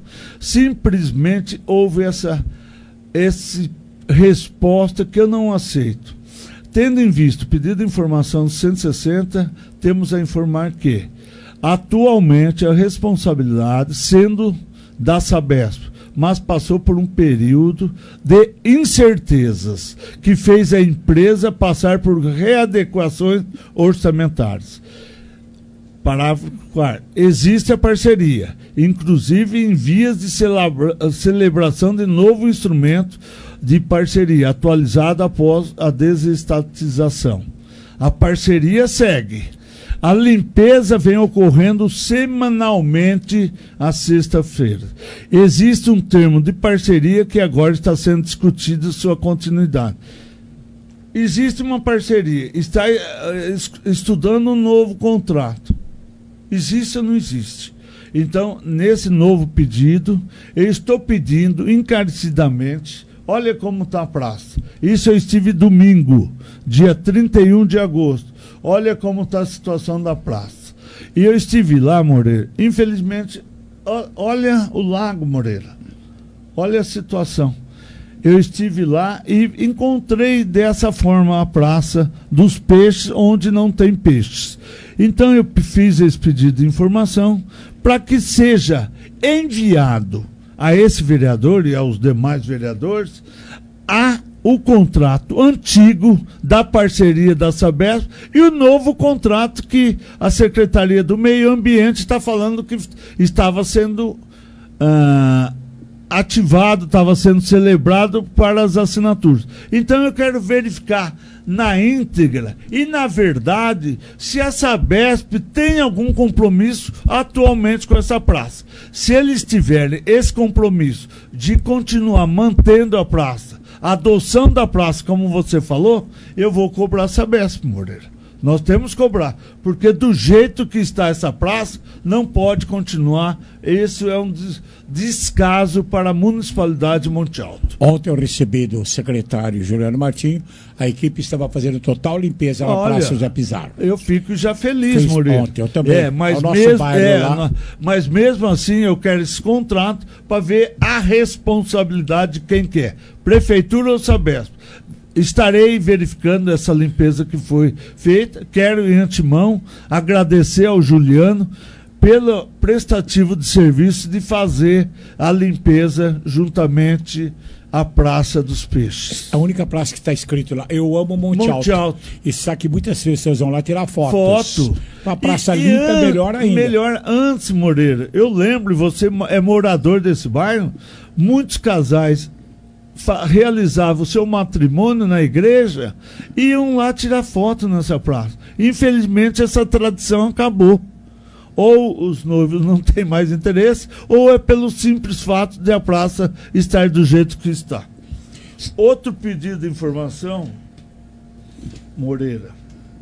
simplesmente houve essa resposta que eu não aceito. Tendo em vista o pedido de informação 160, temos a informar que, atualmente, a responsabilidade sendo da Sabesp, mas passou por um período de incertezas que fez a empresa passar por readequações orçamentárias. Parágrafo 4. Existe a parceria, inclusive em vias de celebração de novo instrumento de parceria, atualizado após a desestatização. A parceria segue. A limpeza vem ocorrendo semanalmente às sexta-feiras. Existe um termo de parceria que agora está sendo discutido sua continuidade. Existe uma parceria, está estudando um novo contrato. Existe ou não existe? Então, nesse novo pedido, eu estou pedindo encarecidamente, olha como está a praça. Isso eu estive domingo, dia 31 de agosto. Olha como está a situação da praça. E eu estive lá, Moreira. Infelizmente, olha o lago, Moreira. Olha a situação. Eu estive lá e encontrei dessa forma a praça dos peixes, onde não tem peixes. Então eu fiz esse pedido de informação para que seja enviado a esse vereador e aos demais vereadores o contrato antigo da parceria da Sabesp e o novo contrato que a Secretaria do Meio Ambiente está falando que estava sendo ativado, estava sendo celebrado para as assinaturas. Então eu quero verificar na íntegra e na verdade se a Sabesp tem algum compromisso atualmente com essa praça. Se eles tiverem esse compromisso de continuar mantendo a praça, a adoção da praça, como você falou, eu vou cobrar a Sabesp, Moreira. Nós temos que cobrar, porque do jeito que está essa praça, não pode continuar. Esse é um descaso para a municipalidade de Monte Alto. Ontem eu recebi do secretário Juliano Martinho, a equipe estava fazendo total limpeza na Praça José Pizarro. Eu fico já feliz, Moreira. Ontem, eu também. Mas mesmo assim eu quero esse contrato para ver a responsabilidade de quem quer. Prefeitura ou Sabesp. Estarei verificando essa limpeza que foi feita. Quero, em antemão, agradecer ao Juliano pelo prestativo de serviço de fazer a limpeza juntamente à Praça dos Peixes. A única praça que está escrito lá, eu amo Monte Alto. E sabe que muitas pessoas vão lá tirar foto. A praça limpa é melhor ainda. Melhor antes, Moreira. Eu lembro, você é morador desse bairro, muitos casais realizavam o seu matrimônio na igreja e iam lá tirar foto nessa praça. Infelizmente essa tradição acabou. Ou os noivos não têm mais interesse, ou é pelo simples fato de a praça estar do jeito que está. Outro pedido de informação, Moreira,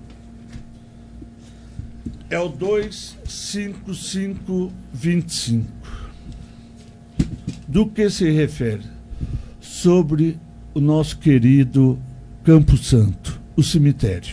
é o 25525. Do que se refere? Sobre o nosso querido Campo Santo, o cemitério.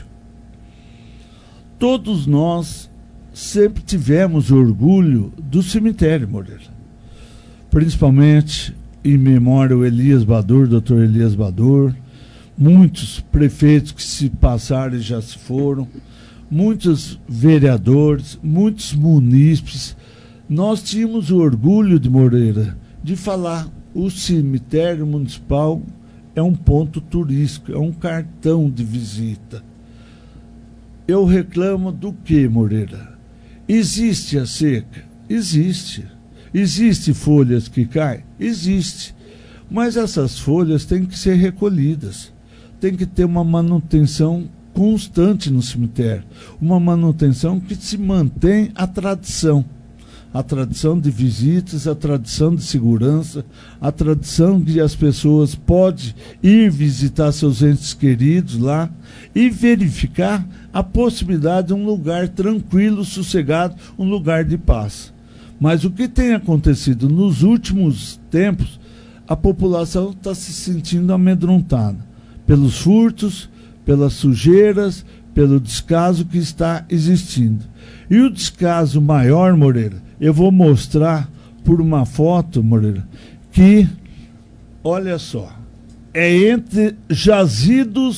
Todos nós sempre tivemos orgulho do cemitério, Moreira. Principalmente em memória o Elias Bador, doutor Elias Bador, muitos prefeitos que se passaram e já se foram, muitos vereadores, muitos munícipes. Nós tínhamos o orgulho de Moreira de falar: o cemitério municipal é um ponto turístico, é um cartão de visita. Eu reclamo do que, Moreira? Existe a seca? Existe. Existe folhas que caem? Existe. Mas essas folhas têm que ser recolhidas. Tem que ter uma manutenção constante no cemitério. Uma manutenção que se mantém a tradição. A tradição de visitas, a tradição de segurança, a tradição de as pessoas podem ir visitar seus entes queridos lá e verificar a possibilidade de um lugar tranquilo, sossegado, um lugar de paz. Mas o que tem acontecido nos últimos tempos, a população está se sentindo amedrontada pelos furtos, pelas sujeiras, pelo descaso que está existindo. E o descaso maior, Moreira, eu vou mostrar por uma foto, Moreira, que, olha só, é entre jazidos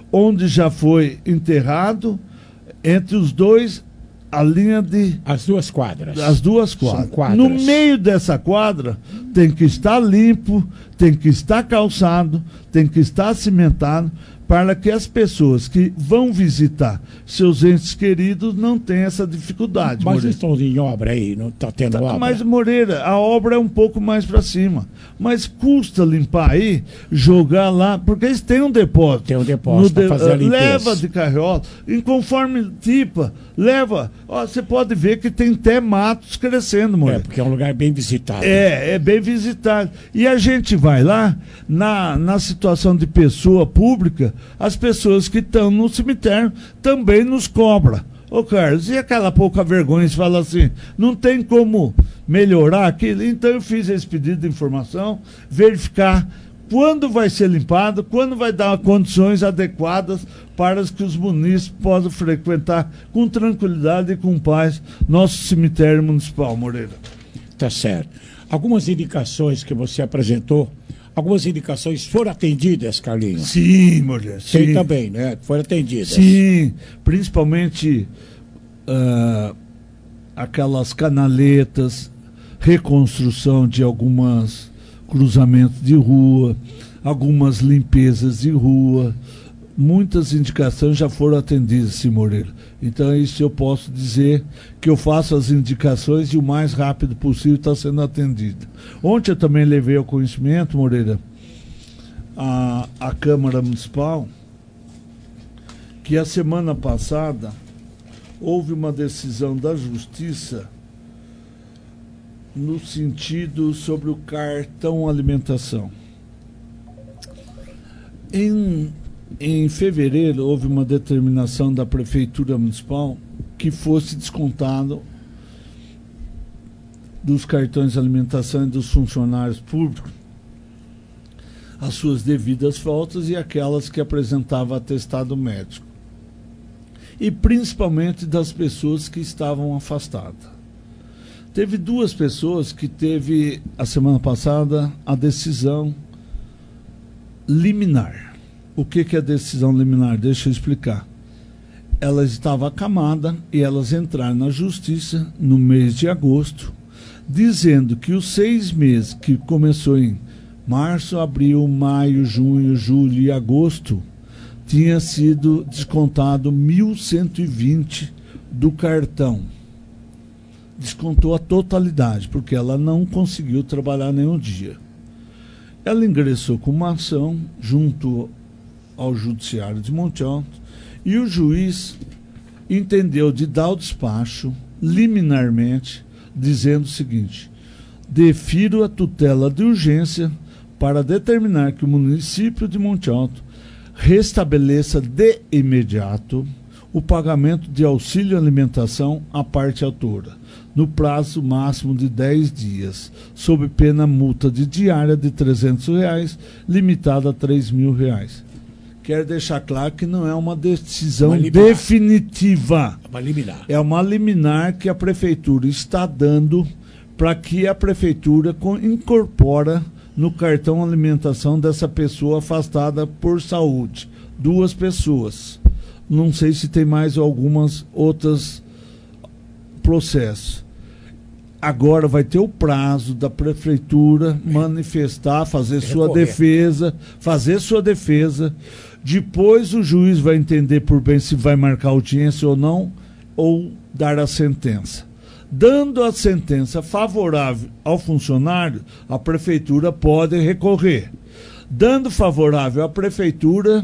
onde já foi enterrado, entre os dois, a linha de... As duas quadras. As duas quadras. São quadras. No meio dessa quadra, tem que estar limpo, tem que estar calçado, tem que estar cimentado, para que as pessoas que vão visitar seus entes queridos não tenham essa dificuldade. Mas Moreira. estão em obra aí, não está tendo obra? Mas, Moreira, a obra é um pouco mais para cima. Mas custa limpar aí, jogar lá, porque eles têm um depósito. Tem um depósito para fazer a limpeza. Leva de carriola, e conforme leva. Ó, você pode ver que tem até matos crescendo, Moreira. Porque é um lugar bem visitado. É bem visitado. E a gente vai lá, na situação de pessoa pública, as pessoas que estão no cemitério também nos cobram. Ô Carlos, e aquela pouca vergonha, você fala assim, não tem como melhorar aquilo? Então eu fiz esse pedido de informação, verificar quando vai ser limpado, quando vai dar condições adequadas para que os munícipes possam frequentar com tranquilidade e com paz nosso cemitério municipal, Moreira. Tá certo. Algumas indicações que você apresentou, algumas indicações foram atendidas, Carlinhos? Sim, Moreira. Sim, também, né? Foram atendidas. Sim, principalmente aquelas canaletas, reconstrução de algumas cruzamentos de rua, algumas limpezas de rua, muitas indicações já foram atendidas, sim, Moreira. Então, isso eu posso dizer que eu faço as indicações e o mais rápido possível está sendo atendido. Ontem eu também levei ao conhecimento, Moreira, a Câmara Municipal, que a semana passada houve uma decisão da Justiça no sentido sobre o cartão alimentação. Em fevereiro, houve uma determinação da Prefeitura Municipal que fosse descontado dos cartões de alimentação e dos funcionários públicos as suas devidas faltas e aquelas que apresentavam atestado médico. E principalmente das pessoas que estavam afastadas. Teve duas pessoas que teve, a semana passada, a decisão liminar. O que é a decisão liminar? Deixa eu explicar. Ela estava acamada e elas entraram na Justiça no mês de agosto, dizendo que os 6 meses que começou em março, abril, maio, junho, julho e agosto, tinha sido descontado 1.120 do cartão. Descontou a totalidade, porque ela não conseguiu trabalhar nenhum dia. Ela ingressou com uma ação junto ao Judiciário de Monte Alto e o juiz entendeu de dar o despacho liminarmente, dizendo o seguinte: defiro a tutela de urgência para determinar que o município de Monte Alto restabeleça de imediato o pagamento de auxílio alimentação à parte autora, no prazo máximo de 10 dias, sob pena multa de diária de R$300, limitada a R$3.000. Quero deixar claro que não é uma decisão definitiva. É uma liminar. É uma liminar que a Prefeitura está dando para que a Prefeitura incorpora no cartão alimentação dessa pessoa afastada por saúde. 2 pessoas. Não sei se tem mais algumas outras processos. Agora vai ter o prazo da Prefeitura manifestar, fazer sua defesa. Depois o juiz vai entender por bem se vai marcar audiência ou não, ou dar a sentença. Dando a sentença favorável ao funcionário, a Prefeitura pode recorrer. Dando favorável à Prefeitura,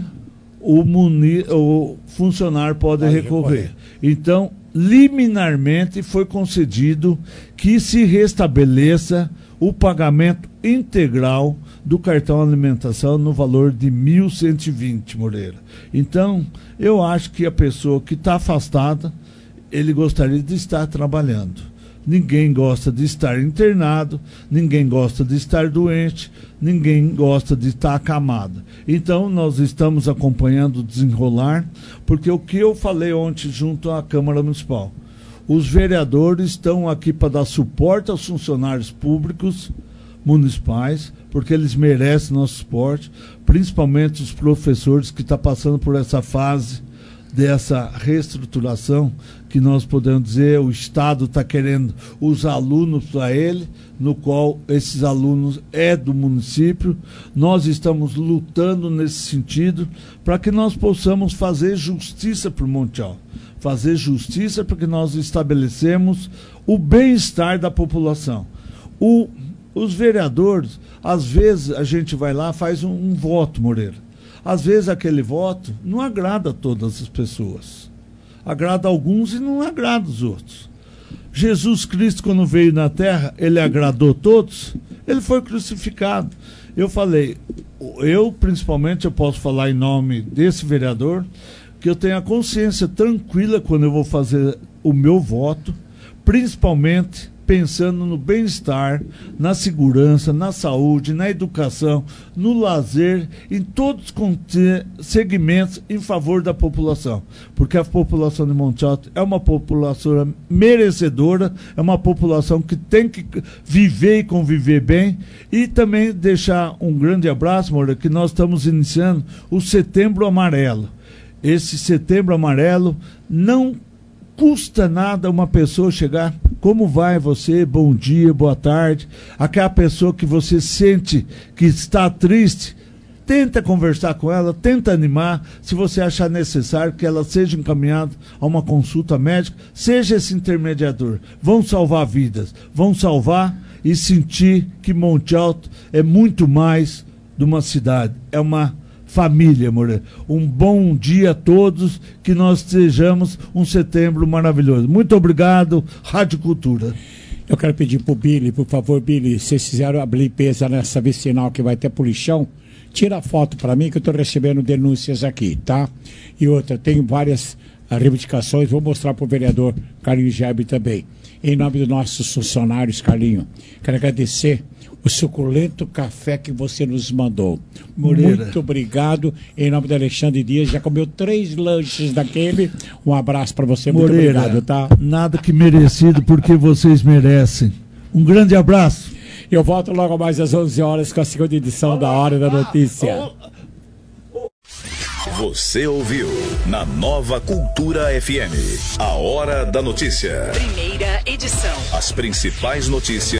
o funcionário pode recorrer. Então, liminarmente foi concedido que se restabeleça o pagamento integral do cartão alimentação no valor de 1.120, Moreira. Então, eu acho que a pessoa que está afastada, ele gostaria de estar trabalhando. Ninguém gosta de estar internado, ninguém gosta de estar doente, ninguém gosta de estar acamado. Então, nós estamos acompanhando o desenrolar, porque o que eu falei ontem junto à Câmara Municipal, os vereadores estão aqui para dar suporte aos funcionários públicos, municipais, porque eles merecem nosso suporte, principalmente os professores que estão passando por essa fase dessa reestruturação, que nós podemos dizer, o Estado está querendo os alunos para ele, no qual esses alunos é do município. Nós estamos lutando nesse sentido para que nós possamos fazer justiça para o Monte Alto. Fazer justiça porque nós estabelecemos o bem-estar da população. Os vereadores, às vezes a gente vai lá, faz um voto, Moreira. Às vezes aquele voto não agrada a todas as pessoas. Agrada alguns e não agrada os outros. Jesus Cristo, quando veio na terra, ele agradou todos, ele foi crucificado. Eu falei, principalmente, eu posso falar em nome desse vereador, que eu tenho a consciência tranquila quando eu vou fazer o meu voto, principalmente pensando no bem-estar, na segurança, na saúde, na educação, no lazer, em todos os segmentos em favor da população. Porque a população de Monte Alto é uma população merecedora, é uma população que tem que viver e conviver bem. E também deixar um grande abraço, Moura, que nós estamos iniciando o Setembro Amarelo. Esse Setembro Amarelo não custa nada uma pessoa chegar, como vai você, bom dia, boa tarde, aquela pessoa que você sente que está triste, tenta conversar com ela, tenta animar, se você achar necessário que ela seja encaminhada a uma consulta médica, seja esse intermediador. Vão salvar vidas, vão salvar e sentir que Monte Alto é muito mais de uma cidade, é uma família, Moreira. Um bom dia a todos, que nós desejamos um setembro maravilhoso. Muito obrigado, Rádio Cultura. Eu quero pedir pro Billy, por favor, Billy, se vocês fizeram a limpeza nessa vicinal que vai ter polichão, tira a foto para mim que eu estou recebendo denúncias aqui, tá? E outra, tenho várias reivindicações, vou mostrar pro vereador Carlinho Gerbi também. Em nome dos nossos funcionários, Carlinho, quero agradecer o suculento café que você nos mandou. Moreira. Muito obrigado. Em nome do Alexandre Dias, já comeu 3 lanches daquele. Um abraço para você. Moreira, muito obrigado, tá? Nada que merecido, porque vocês merecem. Um grande abraço. Eu volto logo mais às 11 horas com a segunda edição da Hora da Notícia. Você ouviu na Nova Cultura FM, a Hora da Notícia. Primeira edição. As principais notícias